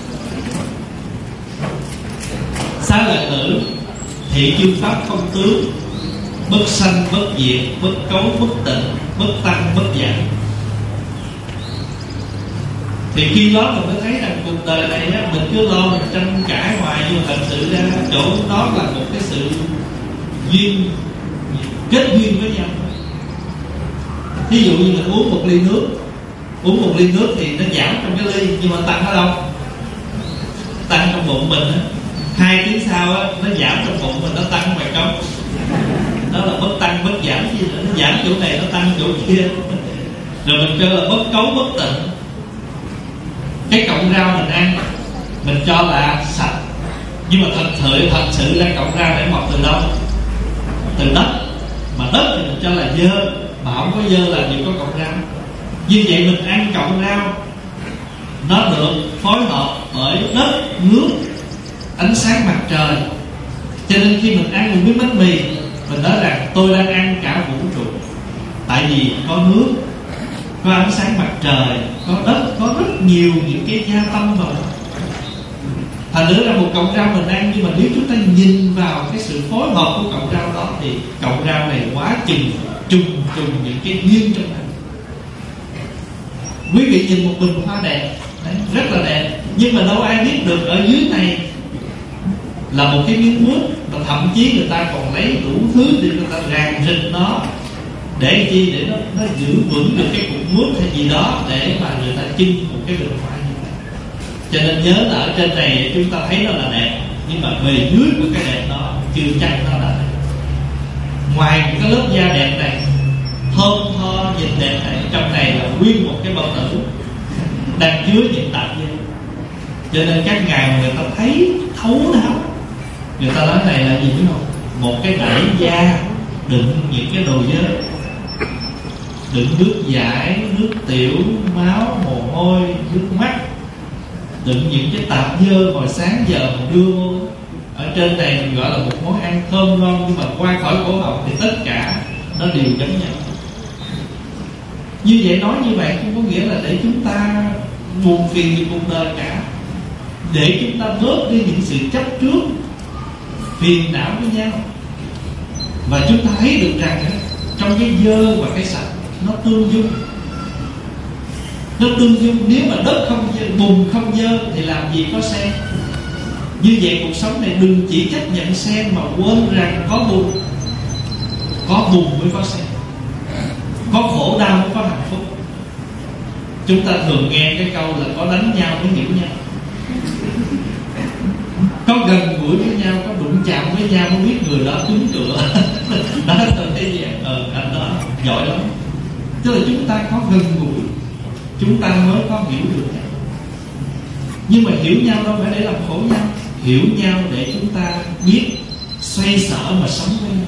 Xá lợi tử, thị chư pháp không tướng, bất sanh bất diệt, bất cấu bất tịnh, bất tăng bất giảm. Thì khi đó mình mới thấy rằng cuộc đời này á, mình cứ lo mình tranh cãi hoài, nhưng mà thật sự ra chỗ đó là một cái sự duyên, kết duyên với nhau. Ví dụ như mình uống một ly nước thì nó giảm trong cái ly, nhưng mà tăng ở đâu? Tăng trong bụng mình á. 2 tiếng sau á, nó giảm trong bụng mình, nó tăng ngoài cống. Đó là bất tăng bất giảm gì nữa, nó giảm chỗ này, nó tăng chỗ kia. Rồi mình kêu là bất cấu bất tịnh. Cái cọng rau mình ăn, mình cho là sạch, nhưng mà thật sự là cọng rau để mọc từ đâu? Từ đất. Mà đất thì mình cho là dơ, mà không có dơ là gì có cọng rau. Như vậy mình ăn cọng rau, nó được phối hợp bởi đất, nước, ánh sáng mặt trời. Cho nên khi mình ăn một miếng bánh mì, mình nói rằng tôi đang ăn cả vũ trụ. Tại vì có nước, có ánh sáng mặt trời, có đất, có rất nhiều những cái gia tâm vào. Thành nữa là một cọng rau mình ăn, nhưng mà nếu chúng ta nhìn vào cái sự phối hợp của cọng rau đó, thì cọng rau này quá chừng trùng những cái duyên trong này. Quý vị nhìn một bình hoa đẹp, đấy, rất là đẹp, nhưng mà đâu ai biết được ở dưới này là một cái miếng mướp, và thậm chí người ta còn lấy đủ thứ để người ta ràng rịch nó, để chi? Để nó giữ vững được cái cục mướp hay gì đó, để mà người ta chưng một cái bình hoa như vậy. Cho nên nhớ là ở trên này chúng ta thấy nó là đẹp, nhưng mà về dưới của cái đẹp đó chưa chắc nó là đẹp. Ngoài cái lớp da đẹp này, thơm tho nhìn đẹp này, trong này là nguyên một cái bao tử đang chứa những tạp chất. Cho nên các ngài người ta thấy thấu đáo, người ta nói này là gì biết không? Một cái đẩy da đựng những cái đồ dơ, đựng nước giải, nước tiểu, máu, mồ hôi, nước mắt, đựng những cái tạp dơ hồi sáng giờ mình đưa vô. Ở trên này mình gọi là một món ăn thơm ngon, nhưng mà qua khỏi cổ họng thì tất cả nó đều giống nhau. Như vậy nói như vậy không có nghĩa là để chúng ta buồn phiền về cuộc đời cả, để chúng ta bớt đi những sự chấp trước, phiền não với nhau. Và chúng ta thấy được rằng trong cái dơ và cái sạch nó tương dung. Nó tương dung. Nếu mà đất không dơ, bùn không dơ thì làm gì có sen. Như vậy cuộc sống này đừng chỉ chấp nhận sen mà quên rằng có bùn. Có bùn mới có sen, có khổ đau mới có hạnh phúc. Chúng ta thường nghe cái câu là có đánh nhau mới hiểu nhau, có gần gũi với nhau, có đụng chạm với nhau mới biết người đó cứng cựa. Đó là cái gì? Anh đó giỏi lắm. Tức là chúng ta có gần gũi, chúng ta mới có hiểu được nhau. Nhưng mà hiểu nhau đâu phải để làm khổ nhau, hiểu nhau để chúng ta biết xoay sở mà sống với nhau.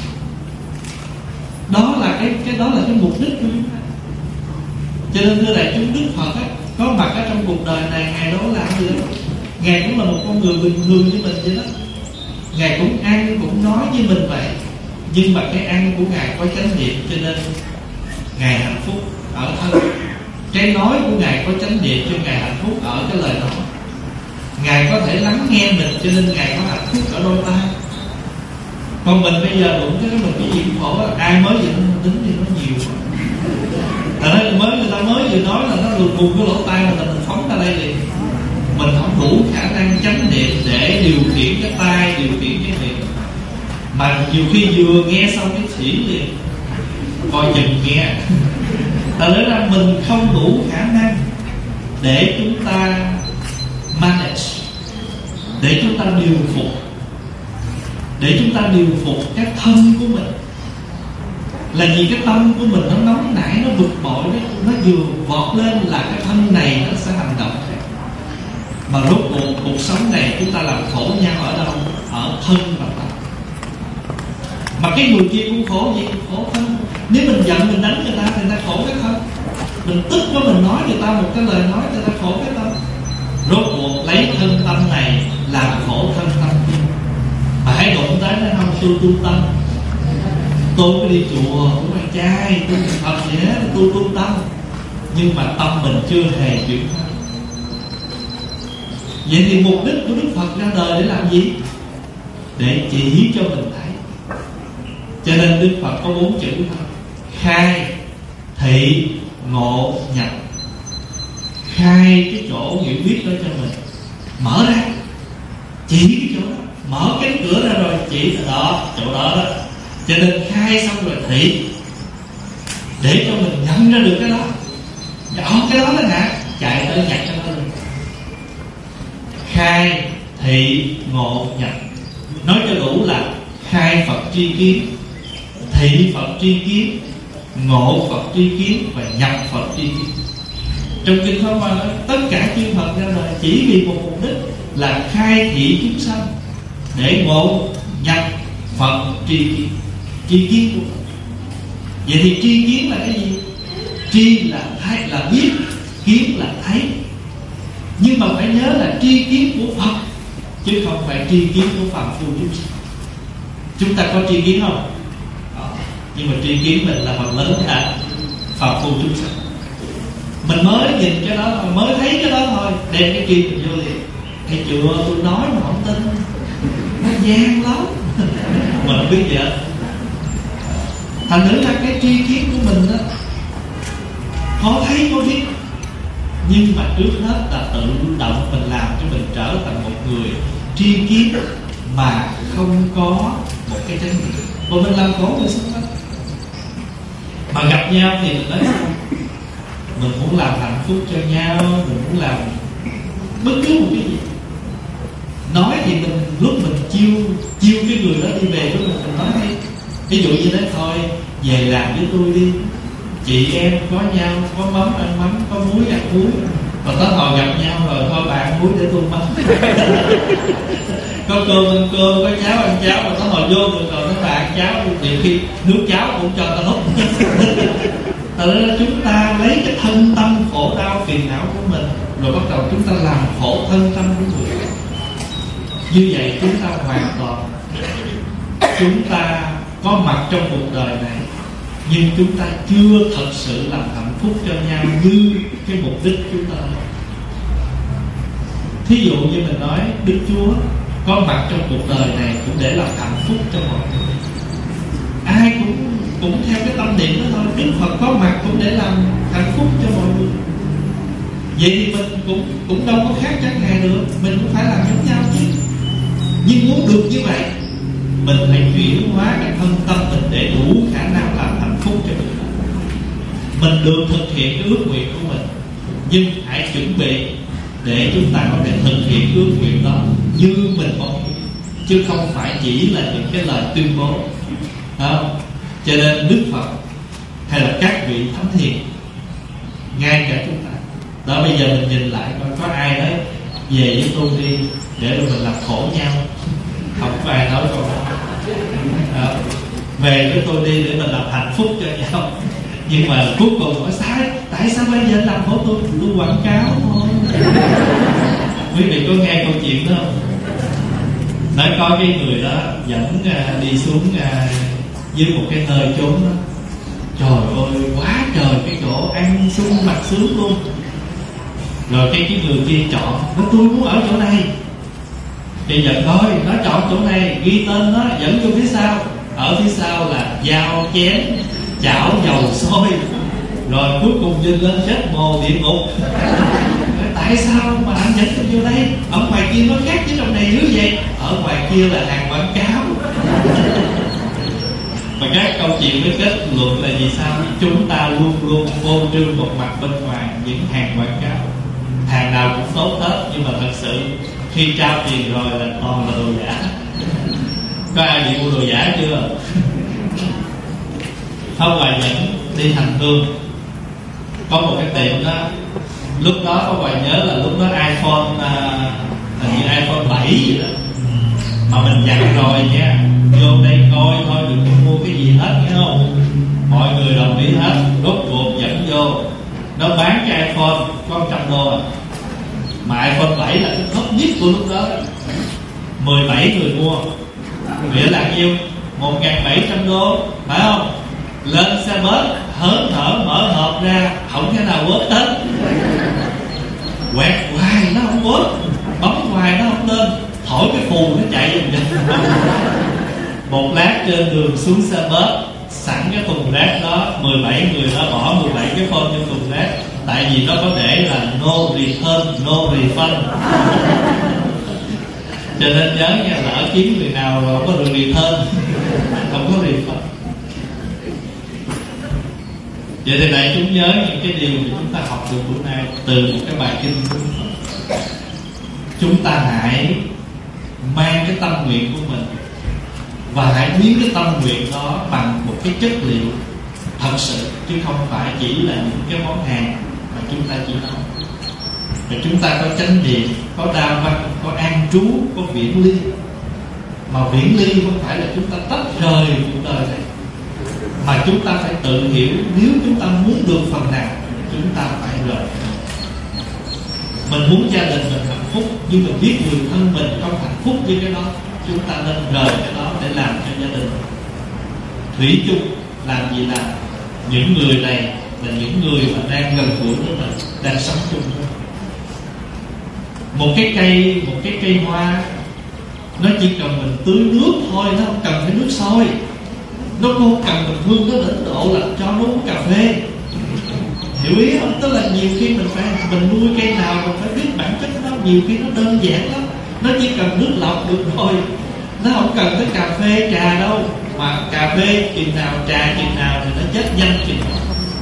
Đó là cái đó là cái mục đích của chúng ta. Cho nên thưa đại chúng, Đức Phật á, có mặt ở trong cuộc đời này, Ngài đâu có làm gì đâu. Ngài cũng là một con người bình thường như mình vậy đó. Ngài cũng ăn, cũng nói với mình vậy. Nhưng mà cái ăn của Ngài có chánh niệm, cho nên Ngài hạnh phúc ở thân. Cái nói của Ngài có chánh niệm, cho Ngài hạnh phúc ở cái lời nói. Ngài có thể lắng nghe mình, cho nên Ngài có hạnh phúc ở đôi tai. Còn mình bây giờ đụng cái mình cái gì cũng khổ. Ai mới gì nó tính thì nó nhiều. Người ta mới vừa nói là nó lùi bùn cái lỗ tai mà mình phóng ra đây liền. Mình không đủ khả năng chánh niệm để điều khiển cái tai, điều khiển cái miệng. Mà nhiều khi vừa nghe xong cái xỉn liền, coi chừng nghe. Tại lẽ ra mình không đủ khả năng để chúng ta manage, để chúng ta điều phục, để chúng ta điều phục cái thân của mình. Là vì cái tâm của mình nó nóng nảy, nó bực bội, nó vừa vọt lên là cái thân này nó sẽ hành động. Mà rốt cuộc sống này chúng ta làm khổ nhau ở đâu? Ở thân và tâm. Mà cái người kia cũng khổ gì? Khổ thân. Nếu mình giận mình đánh người ta thì người ta khổ cái thân. Mình tức quá mình nói người ta một cái lời nói, người ta khổ cái tâm. Rốt cuộc lấy thân tâm này làm khổ thân tâm kia. Mà hãy đụng tới nó không, tôi tu tâm, tôi có đi chùa, tôi ăn chay, tôi Phật gì hết, tôi tu tâm. Nhưng mà tâm mình chưa hề chuyển hóa. Vậy thì mục đích của Đức Phật ra đời để làm gì? Để chỉ cho mình thấy. Cho nên Đức Phật có 4 chữ thôi: khai, thị, ngộ, nhập. khai cái chỗ hiểu biết đó cho mình, mở ra, chỉ cái chỗ đó, mở cánh cửa ra rồi chỉ là đó, chỗ đó đó. Cho nên khai xong rồi thị, để cho mình nhận ra được cái đó. Cái đó đó hả, chạy tới nhặt cho nó lên. Khai thị ngộ nhập, nói cho đủ là khai Phật tri kiến, thị Phật tri kiến, ngộ Phật tri kiến và nhập Phật tri kiến. Trong kinh Pháp Hoa nói tất cả chư Phật ra đời chỉ vì một mục đích là khai thị chúng sanh để ngộ nhập Phật tri kiến, tri kiến của Phật. Vậy thì tri kiến là cái gì? Tri là thấy, là biết, kiến là thấy. Nhưng mà phải nhớ là tri kiến của Phật chứ không phải tri kiến của phàm phu chúng sanh. Chúng ta có tri kiến không? Đó. Nhưng mà tri kiến mình là phần lớn là phàm phu chúng sanh. Mình mới nhìn cái đó thôi, mới thấy cái đó thôi, đem cái kia mình vô liền. Thấy chưa, tôi nói mà không tin, nó gian lắm. Mình không biết gì hết. Thành thử ra cái tri kiến của mình đó, có thấy có biết, nhưng mà trước hết là tự động mình làm cho mình trở thành một người tri kiến mà không có một cái chánh niệm. Và mình làm khổ người xung quanh. Mà gặp nhau thì mình nói mình muốn làm hạnh phúc cho nhau, mình muốn làm bất cứ một cái gì. Nói thì mình lúc mình chiêu cái người đó đi về với mình nói hay. Ví dụ như thế thôi, về làm với tôi đi, chị em có nhau, có mắm ăn mắm, có muối ăn muối. Còn tới hồi gặp nhau rồi thôi bà ăn muối để tôi mắm. Có cơm ăn cơm, có cháo ăn cháo. Mà tới hồi vô được rồi các bạn cháo, nhiều khi nước cháo cũng cho ta hút. Từ đó chúng ta lấy cái thân tâm khổ đau phiền não của mình, rồi bắt đầu chúng ta làm khổ thân tâm của người. Như vậy chúng ta hoàn toàn, chúng ta có mặt trong cuộc đời này, nhưng chúng ta chưa thật sự làm hạnh phúc cho nhau như cái mục đích chúng ta. Thí dụ như mình nói Đức Chúa có mặt trong cuộc đời này cũng để làm hạnh phúc cho mọi người. Ai cũng theo cái tâm niệm đó thôi. Đức Phật có mặt cũng để làm hạnh phúc cho mọi người. Vậy thì mình cũng đâu có khác các ngài được, mình cũng phải làm giống nhau chứ. Nhưng muốn được như vậy, mình phải chuyển hóa cái thân tâm mình để đủ khả năng làm hạnh phúc cho người khác. Mình được thực hiện cái ước nguyện của mình, nhưng hãy chuẩn bị để chúng ta có thể thực hiện ước nguyện đó như mình mong, chứ không phải chỉ là những cái lời tuyên bố. Không? Cho nên Đức Phật hay là các vị thánh hiền, ngay cả chúng ta đó, bây giờ mình nhìn lại coi có ai nói về với tôi đi để rồi mình làm khổ nhau. Không có ai nói câu đó. Về với tôi đi để mình làm hạnh phúc cho nhau. Nhưng mà cuối cùng nói tại sao bây giờ làm khổ tôi quảng cáo thôi. Quý vị có nghe câu chuyện đó không? Nói có cái người đó dẫn đi xuống dưới một cái nơi chốn đó. Trời ơi, quá trời cái chỗ ăn sung mặc sướng luôn. Rồi cái người kia chọn, nói tôi muốn ở chỗ này. Thì giờ coi, nó chọn chỗ này, ghi tên nó, dẫn vô phía sau. Ở phía sau là dao chén, chảo dầu sôi. Rồi cuối cùng dinh lên chết mồ địa ngục. Tại sao mà anh dẫn tôi vô đây? Ở ngoài kia nó khác chứ trong này dữ vậy. Ở ngoài kia là hàng quảng cáo. Mà các câu chuyện mới kết luận là vì sao? Chúng ta luôn luôn phô trương một mặt bên ngoài những hàng quảng cáo. Hàng nào cũng tốt hết, nhưng mà thật sự khi trao tiền rồi là toàn là đồ giả. Có ai bị mua đồ giả chưa? Pháp Hòa dẫn đi Thành Hương, có một cái tiệm đó. Lúc đó Pháp Hòa nhớ là lúc đó iPhone hình như iPhone 7 gì đó. Mà mình dặn rồi nha, vô đây coi thôi, đừng có mua cái gì hết, nghe không? Mọi người đồng ý hết. Rốt cuộc dẫn vô, nó bán cái iPhone có $100 à. Mà iPhone 7 là cái top nhất của lúc đó, 17 người mua. Nghĩa là nhiêu? $1.700, phải không? Lên xe bus hớn hở mở hộp ra, không thể nào quớt hết. Quẹt hoài nó không quớt, bấm hoài nó không lên, thổi cái phù nó chạy vòng. Một lát trên đường xuống xe bus, sẵn cái thùng rác đó, 17 người đó bỏ 17 cái phone trong thùng rác, tại vì nó có để là no return, no refund. Cho nên nhớ nha, lỡ kiếm người nào rồi không có được return, không có refund. Vậy thì đại chúng nhớ những cái điều mà chúng ta học được bữa nay từ một cái bài kinh của chúng ta hãy mang cái tâm nguyện của mình và hãy biến cái tâm nguyện đó bằng một cái chất liệu thật sự, chứ không phải chỉ là những cái món hàng mà chúng ta chỉ nói. Và chúng ta có chánh niệm, có đa văn, có an trú, có viễn ly. Mà viễn ly không phải là chúng ta tách rời cuộc đời này, mà chúng ta phải tự hiểu nếu chúng ta muốn được phần nào chúng ta phải rời. Mình muốn gia đình mình hạnh phúc, nhưng mà biết người thân mình không hạnh phúc với cái đó, chúng ta nên rời cái đó để làm cho gia đình. Thủy chung làm gì làm, những người này là những người mà đang gần gũi với mình, đang sống chung với mình. Một cái cây hoa, nó chỉ cần mình tưới nước thôi, nó không cần phải nước sôi. Nó không cần mình thương nó đến độ là cho nó uống cà phê. Hiểu ý không? Tức là nhiều khi mình nuôi cây nào mình phải biết bản chất nó. Nhiều khi nó đơn giản lắm, nó chỉ cần nước lọc được thôi, nó không cần tới cà phê trà đâu. Mà cà phê chừng nào, trà chừng nào thì nó chết nhanh chừng nào.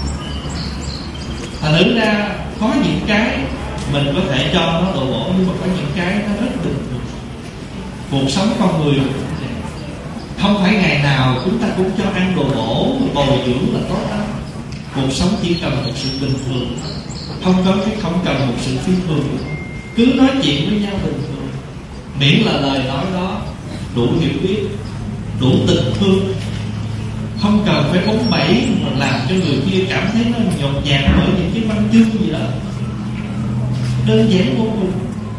Thành thử ra có những cái mình có thể cho nó đồ bổ, nhưng mà có những cái nó rất bình thường. Cuộc sống con người không phải ngày nào chúng ta cũng cho ăn đồ bổ, bồi dưỡng là tốt lắm. Cuộc sống chỉ cần một sự bình thường, không cần một sự phi thường. Cứ nói chuyện với nhau bình thường, miễn là lời nói đó đủ hiểu biết, đủ tình thương, không cần phải bóng bẩy mà làm cho người kia cảm thấy nó nhột nhạt bởi những cái văn chương gì đó. Đơn giản vô cùng,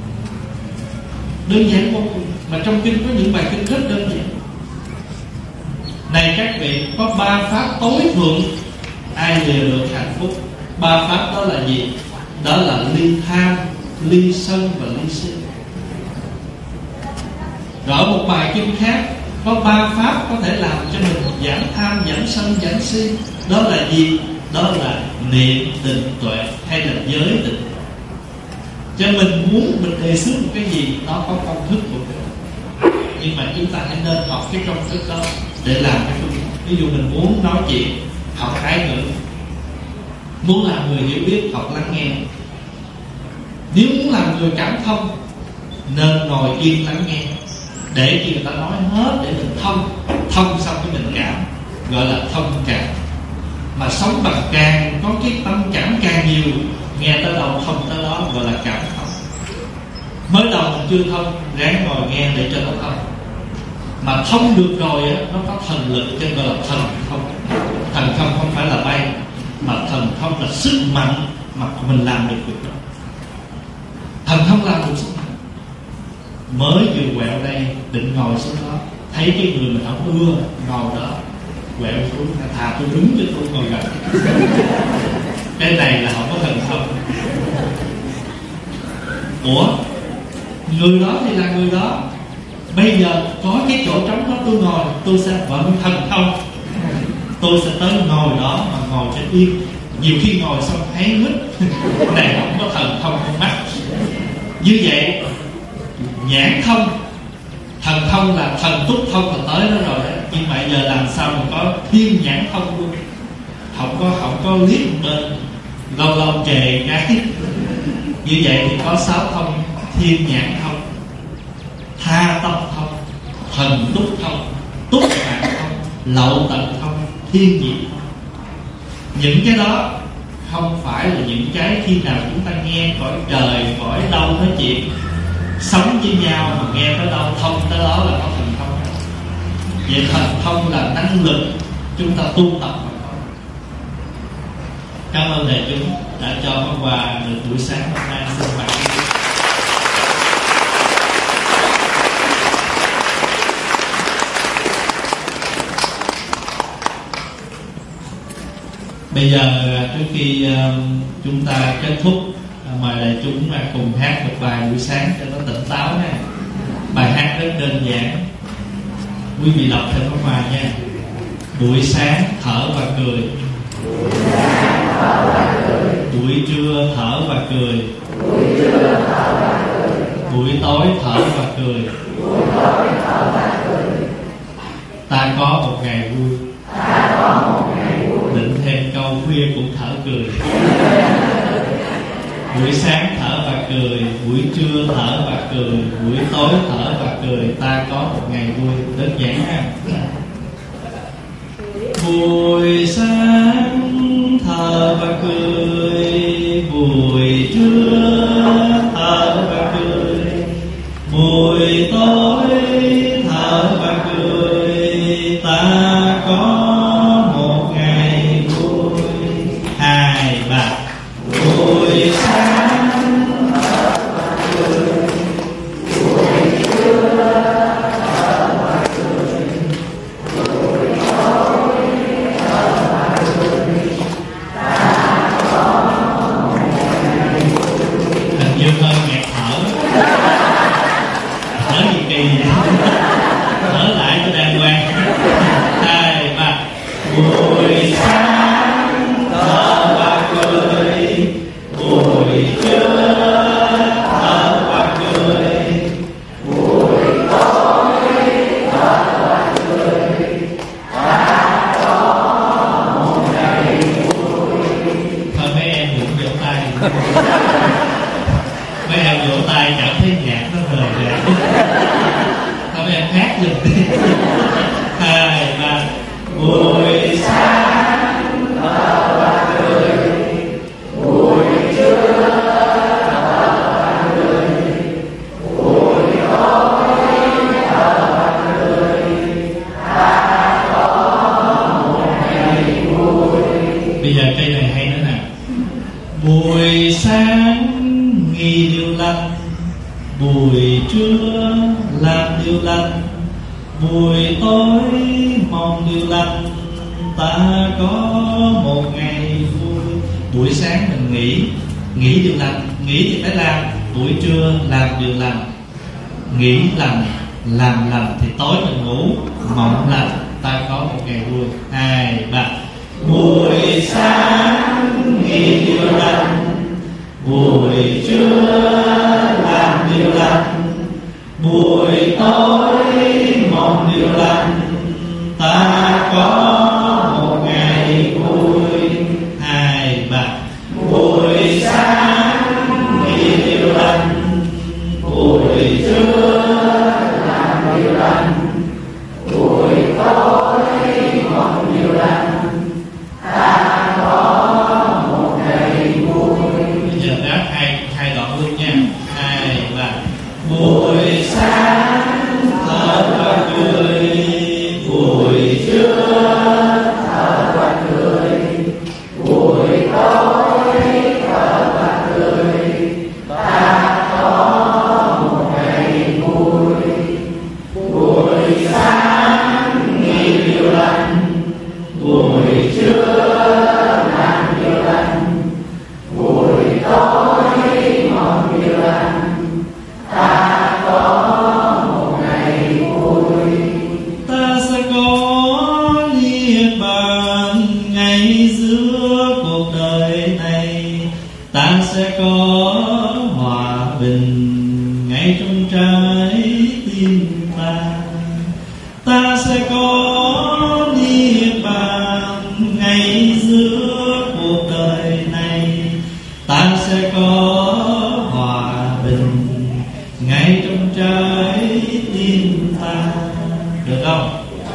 đơn giản vô cùng. Mà trong kinh có những bài kinh rất đơn giản. Này các vị, có 3 pháp tối thượng ai lìa được hạnh phúc. 3 pháp đó là gì? Đó là ly tham, ly sân và ly si. Rồi ở một bài kinh khác có 3 pháp có thể làm cho mình giảm tham, giảm sân, giảm si. Đó là gì? Đó là niệm, định, tuệ hay là giới định. Cho mình muốn mình đề xướng một cái gì nó có công thức của mình, nhưng mà chúng ta hãy nên học cái công thức đó để làm cái phương pháp. Ví dụ mình muốn nói chuyện, học ái ngữ. Muốn làm người hiểu biết, học lắng nghe. Nếu muốn làm người cảm thông, nên ngồi yên lắng nghe, để khi người ta nói hết để mình thông xong cái mình cảm, gọi là thông cảm. Mà sống bằng càng có cái tâm cảm càng nhiều, nghe tới đâu thông tới đó, gọi là cảm thông. Mới đầu mình chưa thông, ráng ngồi nghe để cho nó thông. Mà thông được rồi á, nó có thần lực, cho gọi là thần thông. Thần thông không phải là bay, mà thần thông là sức mạnh mà mình làm được việc đó. Thần thông làm được sức mạnh. Mới vừa quẹo đây, định ngồi xuống đó, thấy cái người mình không ưa ngồi đó, quẹo xuống, thà tôi đứng cho tôi ngồi gần. Cái này là không có thần thông. Ủa, người đó thì là người đó. Bây giờ có cái chỗ trống đó tôi ngồi, tôi sẽ vận thần thông. Tôi sẽ tới ngồi đó mà ngồi cho yên. Nhiều khi ngồi xong thấy mít. Cái này không có thần thông con mắt. Như vậy nhãn thông, thần thông là thần túc thông là tới đó rồi đó. Nhưng mà giờ làm sao mình có thiên nhãn thông luôn. Không có liếc một bên, lâu lâu chề cái. Như vậy thì có 6 thông: thiên nhãn thông, tha tâm thông, thần túc thông, túc mạng thông, lậu tận thông, thiên diệt thông. Những cái đó không phải là những cái khi nào chúng ta nghe cõi trời, cõi đâu nói chuyện, sống với nhau mà nghe tới đâu thông tới đó là có thần thông. Vậy thần thông là năng lực chúng ta tu tập. Cảm ơn đại chúng đã cho món quà được buổi sáng hôm nay. Xin bạn. Bây giờ trước khi chúng ta kết thúc, mời đại chúng cùng hát một bài buổi sáng cho nó tỉnh táo nha. Bài hát rất đơn giản, quý vị đọc theo món quà nha. Buổi sáng thở và cười. buổi trưa thở và cười, buổi tối thở và cười, ta có một ngày vui, định thêm câu khuya cũng thở cười. Buổi sáng thở và cười, buổi trưa thở và cười, buổi tối thở và cười, ta có một ngày vui. Đơn giản ha. Buổi sáng thở và cười, buổi trưa thở và cười, buổi tối thở và cười, ta có một ngày vui. 2, 3. Buổi sáng thở và cười, buổi trưa thở và cười, buổi tối thở và cười, ta có một ngày vui. Hình như hơi nghẹt thở. Thở gì kỳ vậy? Thở lại cho đàng hoàng. 2, 3. Buổi sáng thở và cười, buổi trưa thở và cười, buổi tối thở và cười, ta có một ngày vui. Thôi mấy em đừng vỗ tay. Mấy em vỗ tay cảm thấy nhạc nó rời rạc. Thôi mấy em hát giùm đi. 2, 3. Buổi sáng thở và cười, buổi trưa thở và cười, buổi tối thở và cười, ta có một ngày vui. Bây giờ cây này hay nữa nè. Buổi sáng nghi điệu lành, buổi trưa làm điệu lành, buổi tối mong điệu lành, ta có một ngày vui. Buổi sáng mình nghĩ điều lành, nghĩ thì phải làm. Buổi trưa làm điều lành, nghĩ lành, làm lành, thì tối mình ngủ mộng lành, ta có một ngày vui. 2, 3. Buổi sáng nghĩ điều lành, buổi trưa làm điều lành, buổi tối mong điều lành, ta có một ngày vui. 2, 3. Buổi sáng nghĩ điều lành, buổi trưa làm điều lành, buổi tối mong điều lành, ta có một ngày vui. Bây giờ đáp hai đoạn luôn nha. 2, 3. Buổi sáng thở và cười, buổi trưa thở và cười, buổi tối thở và cười, ta có một ngày vui. Buổi sáng nghĩ điều lành, buổi trưa làm điều lành, buổi tối mong điều lành, ta có một ngày vui. Ta sẽ có niết bàn ngay giữa cuộc đời này, ta sẽ có hòa bình ngay trong trái tim ta. Ta sẽ có niết bàn ngay giữa cuộc đời này, ta sẽ có hòa bình ngay trong trái tim ta. Được không?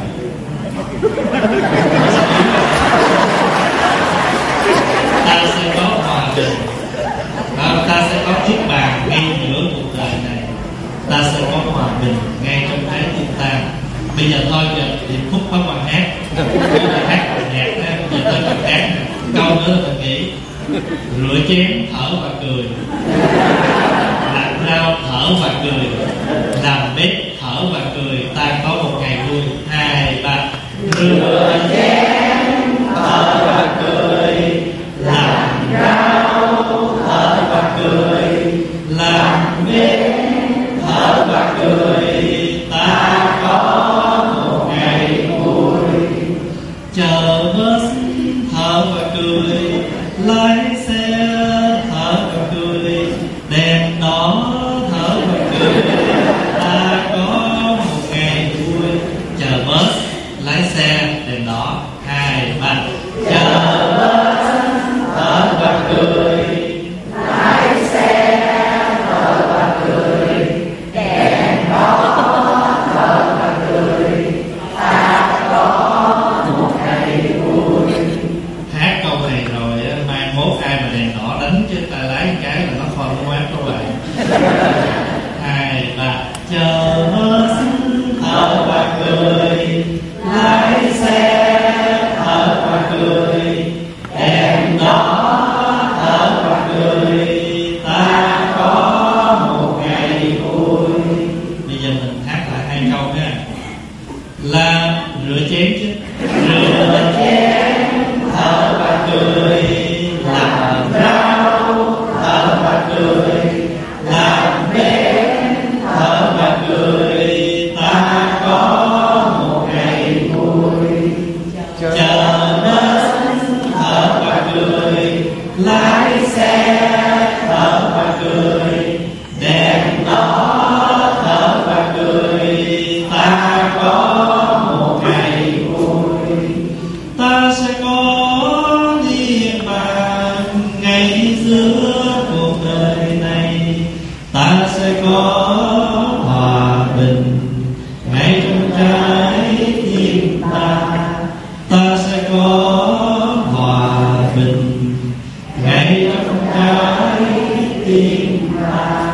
Ta sẽ có hòa bình, ta sẽ có niết bàn ngay giữa cuộc đời này, ta sẽ có hòa bình ngay trong trái tim ta. Bây giờ thôi, giờ điệp khúc Pháp Hoàng hát. Bây giờ hát nhạc đó, bây giờ tôi cần hát. Câu nữa là mình nghĩ rửa chén thở và cười, làm rau thở và cười, làm bếp thở và cười, ta có một ngày vui. 2, 3. Rửa chén thở và cười, làm rau thở và cười, làm bếp thở và cười, ta có một ngày vui. Chờ bus thở và cười, lái xe Làm rửa chén chứ. Rửa chén thở và cười, làm rau thở và cười, làm bếp thở và cười, ta có một ngày vui. Chờ bến thở và cười, lái xe thở và cười, đèn đỏ thở và cười, ta có một ngày vui. Ta sẽ có niềm bàn ngay giữa cuộc đời này, ta sẽ có hòa bình ngay trong trái tim ta, ta sẽ có hòa bình ngay trong trái tim ta.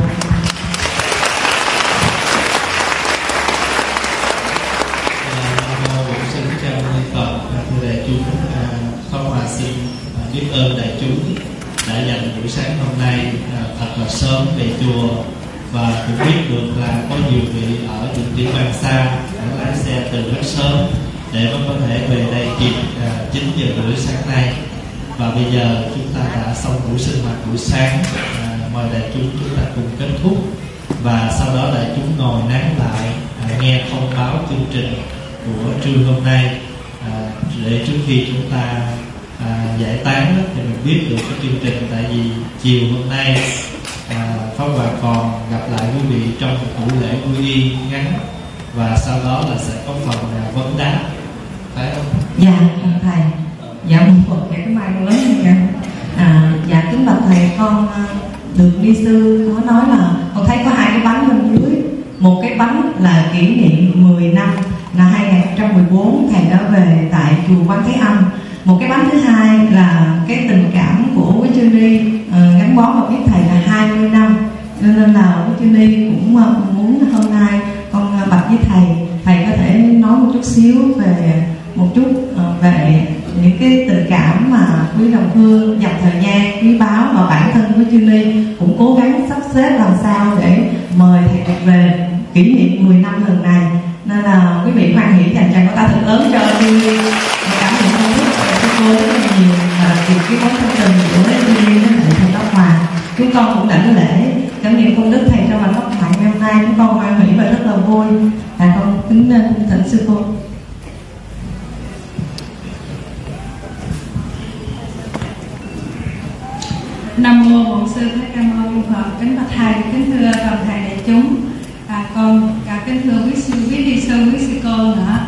Xin chào nhân Phật, thưa đại chúng, Pháp Hòa xin biết ơn đại chúng đã dành buổi sáng hôm nay thật là sớm về chùa, và cũng biết được là có nhiều vị ở những địa bàn xa đã lái xe từ rất sớm để mới có thể về đây kịp 9 giờ rưỡi sáng nay. Và bây giờ chúng ta đã xong buổi sinh hoạt buổi sáng, mời đại chúng ta cùng kết thúc, và sau đó đại chúng ngồi nán lại nghe thông báo chương trình của trưa hôm nay, để trước khi chúng ta giải tán thì mình biết được cái chương trình. Tại vì chiều hôm nay Pháp Hòa còn gặp lại quý vị trong một buổi lễ quy y ngắn, và sau đó là sẽ có phần vấn đáp, phải không? Dạ thầy, dạ một phần cái mai lớn nha. Dạ kính bạch thầy, con được ni sư có nói là con thấy có 2 cái bánh bên dưới. Một cái bánh là kỷ niệm 10 năm là 2014 thầy đã về tại chùa Quán Thế Âm. Một cái bánh thứ hai là cái tình cảm của quý chư ni gắn bó và biết thầy là 20 năm. Nên là quý chư ni cũng muốn hôm nay con bạch với thầy có thể nói một chút xíu về về những cái tình cảm mà quý đồng hương dành thời gian quý báu, và bản thân quý chư ni cũng cố gắng sắp xếp làm sao để mời thầy được về kỷ niệm 10 năm lần này. Nên là quý vị hoan hỷ dành cho người ta thật lớn cho chư ni, cảm ơn công đức của sư cô rất là nhiều, và vì cái mối thân tình của chư ni với lại thầy Pháp Hòa. Chúng con cũng đảnh lễ cảm niệm công đức thầy cho bài pháp thoại ngày hôm nay. Chúng con hoan hỷ và rất là vui. Con kính thỉnh sư cô. Nam mô Bổn Sư Thích Ca Mâu Ni Phật. Kính bạch thầy, kính thưa toàn thể đại chúng, con kính thưa quý ni sư, quý sư cô nữa.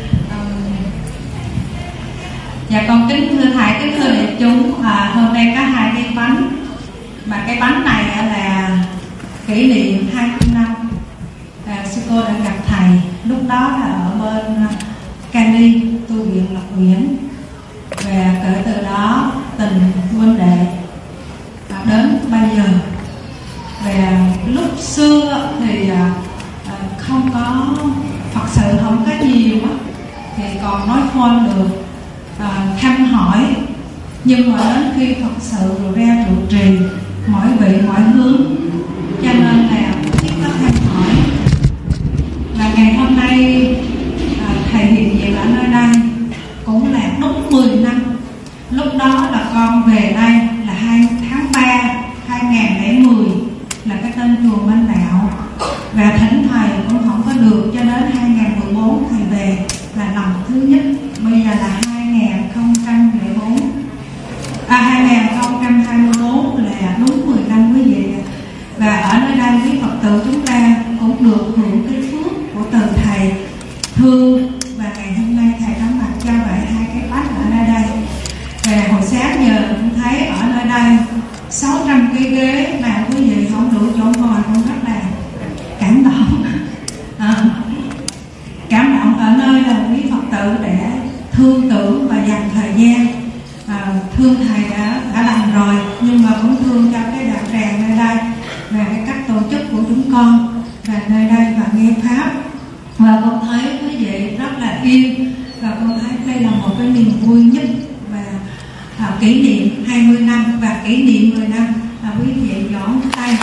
Dạ con kính thưa thầy, kính thưa đại chúng, hôm nay có 2 cái bánh, mà cái bánh này là kỷ niệm 20 năm sư cô đã gặp thầy. Lúc đó là ở bên Cali tu viện Lộc Uyển, và kể từ đó tình huynh đệ đến bây giờ. Và lúc xưa thì không có, Phật sự không có nhiều á, thì còn nói phone được, thăm hỏi. Nhưng mà đến khi Phật sự rồi ra trụ trì, mỗi vị mỗi hướng, cho nên là chỉ có thăm hỏi. Và ngày hôm nay thầy hiện diện ở nơi đây cũng là đúng 10 năm. Lúc đó là con về đây là tháng 3 2010, là cái tên chùa Minh Đạo, và thỉnh thầy cũng không có được, cho đến 2014 thầy về là lần thứ nhất. Bây giờ là 2024 là đúng 10 năm quý vị. Và ở nơi đây quý Phật tử chúng ta cũng được hưởng cái phước của từ thầy thương, và ngày hôm nay thầy có mặt cho vậy 2 cái bát ở nơi đây. Và hồi sáng giờ cũng thấy ở nơi đây 600 cái ghế mà quý vị không đủ chỗ ngồi, cũng rất là cảm động. Cảm động ở nơi là quý Phật tử để thương tưởng và dành thời gian. Thương thầy đã làm rồi, nhưng mà cũng thương cho cái đạo tràng nơi đây và cái cách tổ chức của chúng con và nơi đây và nghe pháp. Và con thấy quý vị rất là yêu, và con thấy đây là một cái niềm vui nhất. Và kỷ niệm 20 năm và kỷ niệm 10 năm là quý vị giỏng tay.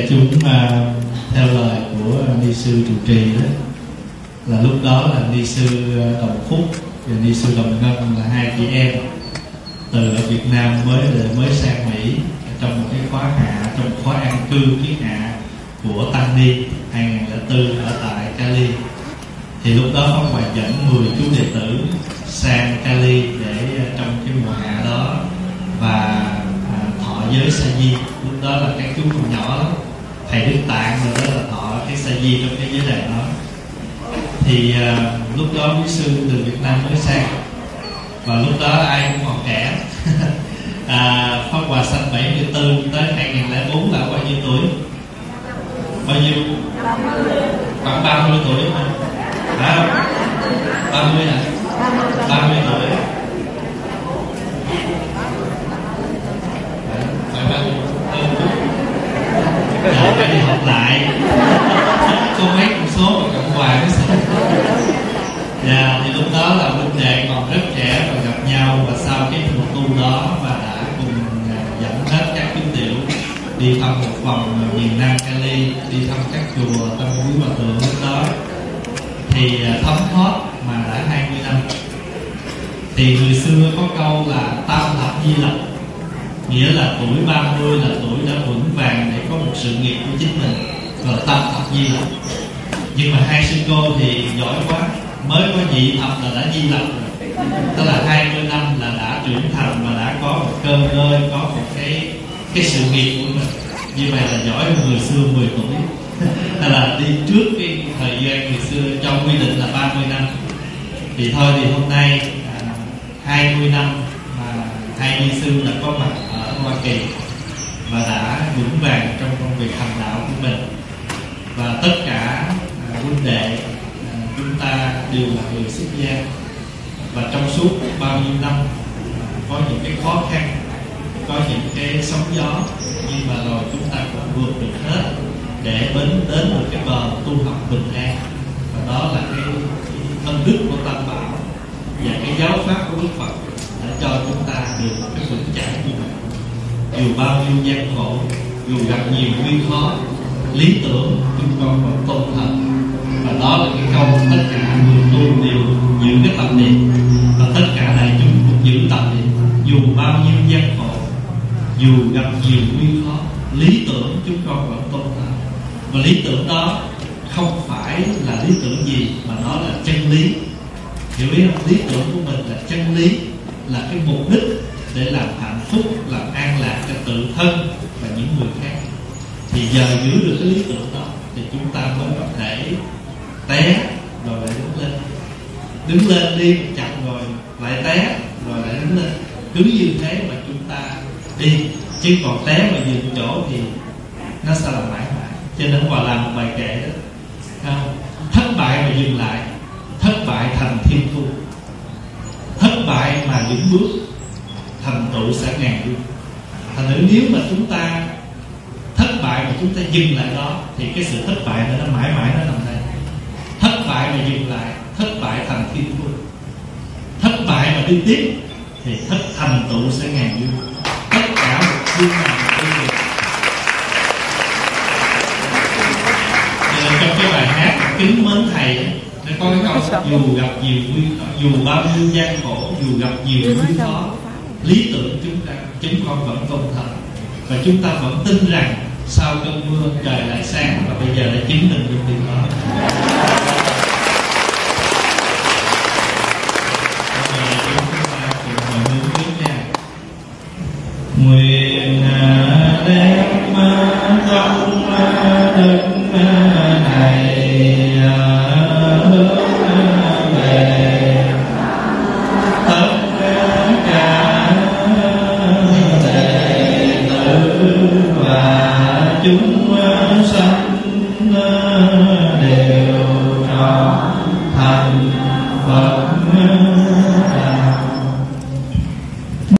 chúng theo lời của ni sư trụ trì đó, là lúc đó là ni sư Đồng Phúc và ni sư Đồng Ngân là hai chị em từ ở Việt Nam mới sang Mỹ trong một cái khóa hạ, trong một khóa an cư kiết hạ của Tăng Ni 2004 ở tại Cali. Thì lúc đó Pháp Hòa dẫn 10 chú đệ tử sang Cali để trong cái mùa hạ đó và thọ giới sa di. Lúc đó là các chú còn nhỏ lắm, thầy Đức Tạng rồi đó là thọ cái sa di trong cái giới đàn đó. Thì lúc đó quý sư từ Việt Nam mới sang, và lúc đó ai cũng còn trẻ. Pháp Hòa sanh 74 tới 2004 là bao nhiêu tuổi? Bao nhiêu? Khoảng 30 tuổi mà. Phải không? 30 hả? 30 tuổi. Phải 30 phải đi học lại. Có mấy con số mà cộng hoài mới sao? Dạ, thì lúc đó là huynh đệ còn rất trẻ và gặp nhau, và sau cái mùa tu đó và đã cùng dẫn hết các tín tiểu đi thăm một vòng miền Nam Cali, đi thăm các chùa Tâm Quý Hòa Thượng lúc đó. Thì thấm thoát mà đã 20 năm. Thì người xưa có câu là tam thập di lập, nghĩa là tuổi 30 là tuổi đã vững vàng để có một sự nghiệp của chính mình, gọi là tam thập di lập. Nhưng mà hai sư cô thì giỏi quá, mới có nhị thập là đã di lập rồi. Tức là 20 năm là đã trưởng thành và đã có một cơ ngơi, có một cái sự nghiệp của mình. Như vậy là giỏi hơn người xưa 10 tuổi. Hay là đi trước cái thời gian người xưa cho quy định là 30 năm. Thì thôi thì hôm nay 20 năm mà hai ni sư đã có mặt ở Hoa Kỳ và đã vững vàng trong công việc hành đạo của mình. Và tất cả huynh đệ chúng ta đều là người xuất gia, và trong suốt bao nhiêu năm có những cái khó khăn, có những cái sóng gió, nhưng mà rồi chúng ta cũng vượt được hết để đến được cái bờ tu học bình an. Và đó là cái ân đức của Tam Bảo và cái giáo pháp của Đức Phật đã cho chúng ta được một cái vững chãi như vậy. Dù bao nhiêu gian khổ, dù gặp nhiều nguy khó, lý tưởng chúng con vẫn tôn thờ. Và đó là cái câu tất cả người tu đều giữ cái tập niệm, và tất cả đại chúng cũng giữ tập niệm. Dù bao nhiêu gian khổ, dù gặp nhiều nguy khó, lý tưởng chúng con vẫn tôn thờ. Và lý tưởng đó không phải là lý tưởng gì, mà nó là chân lý. Hiểu biết không? Lý tưởng của mình là chân lý, là cái mục đích để làm hạnh phúc, làm an lạc cho tự thân và những người khác. Thì giờ giữ được cái lý tưởng đó thì chúng ta mới có thể té rồi lại đứng lên. Đứng lên đi một chặng rồi lại té rồi lại đứng lên. Cứ như thế mà chúng ta đi, chứ còn té mà dừng chỗ thì nó sẽ là mãi mãi. Cho nên Hòa làm một bài kệ đó, không? Thất bại mà dừng lại, thất bại thành thiên thu. Thất bại mà vững bước, thành tựu sẽ ngàn vui. Thành thử nếu mà chúng ta thất bại mà chúng ta dừng lại đó thì cái sự thất bại nó mãi mãi nó nằm đây. Thất bại mà dừng lại, thất bại thành thiên thu. Thất bại mà đi tiếp thì thành tựu sẽ ngàn vui. Tất cả một chương nào một chương được. Trong cái bài hát Kính Mến Thầy ấy, nó có cái câu dù gặp nhiều nguy khó, dù bao nhiêu gian khổ, dù gặp nhiều nguy khó, lý tưởng chúng con vẫn tôn thờ. Và chúng ta vẫn tin rằng sau cơn mưa trời lại sáng, và bây giờ lại chứng minh được điều đó.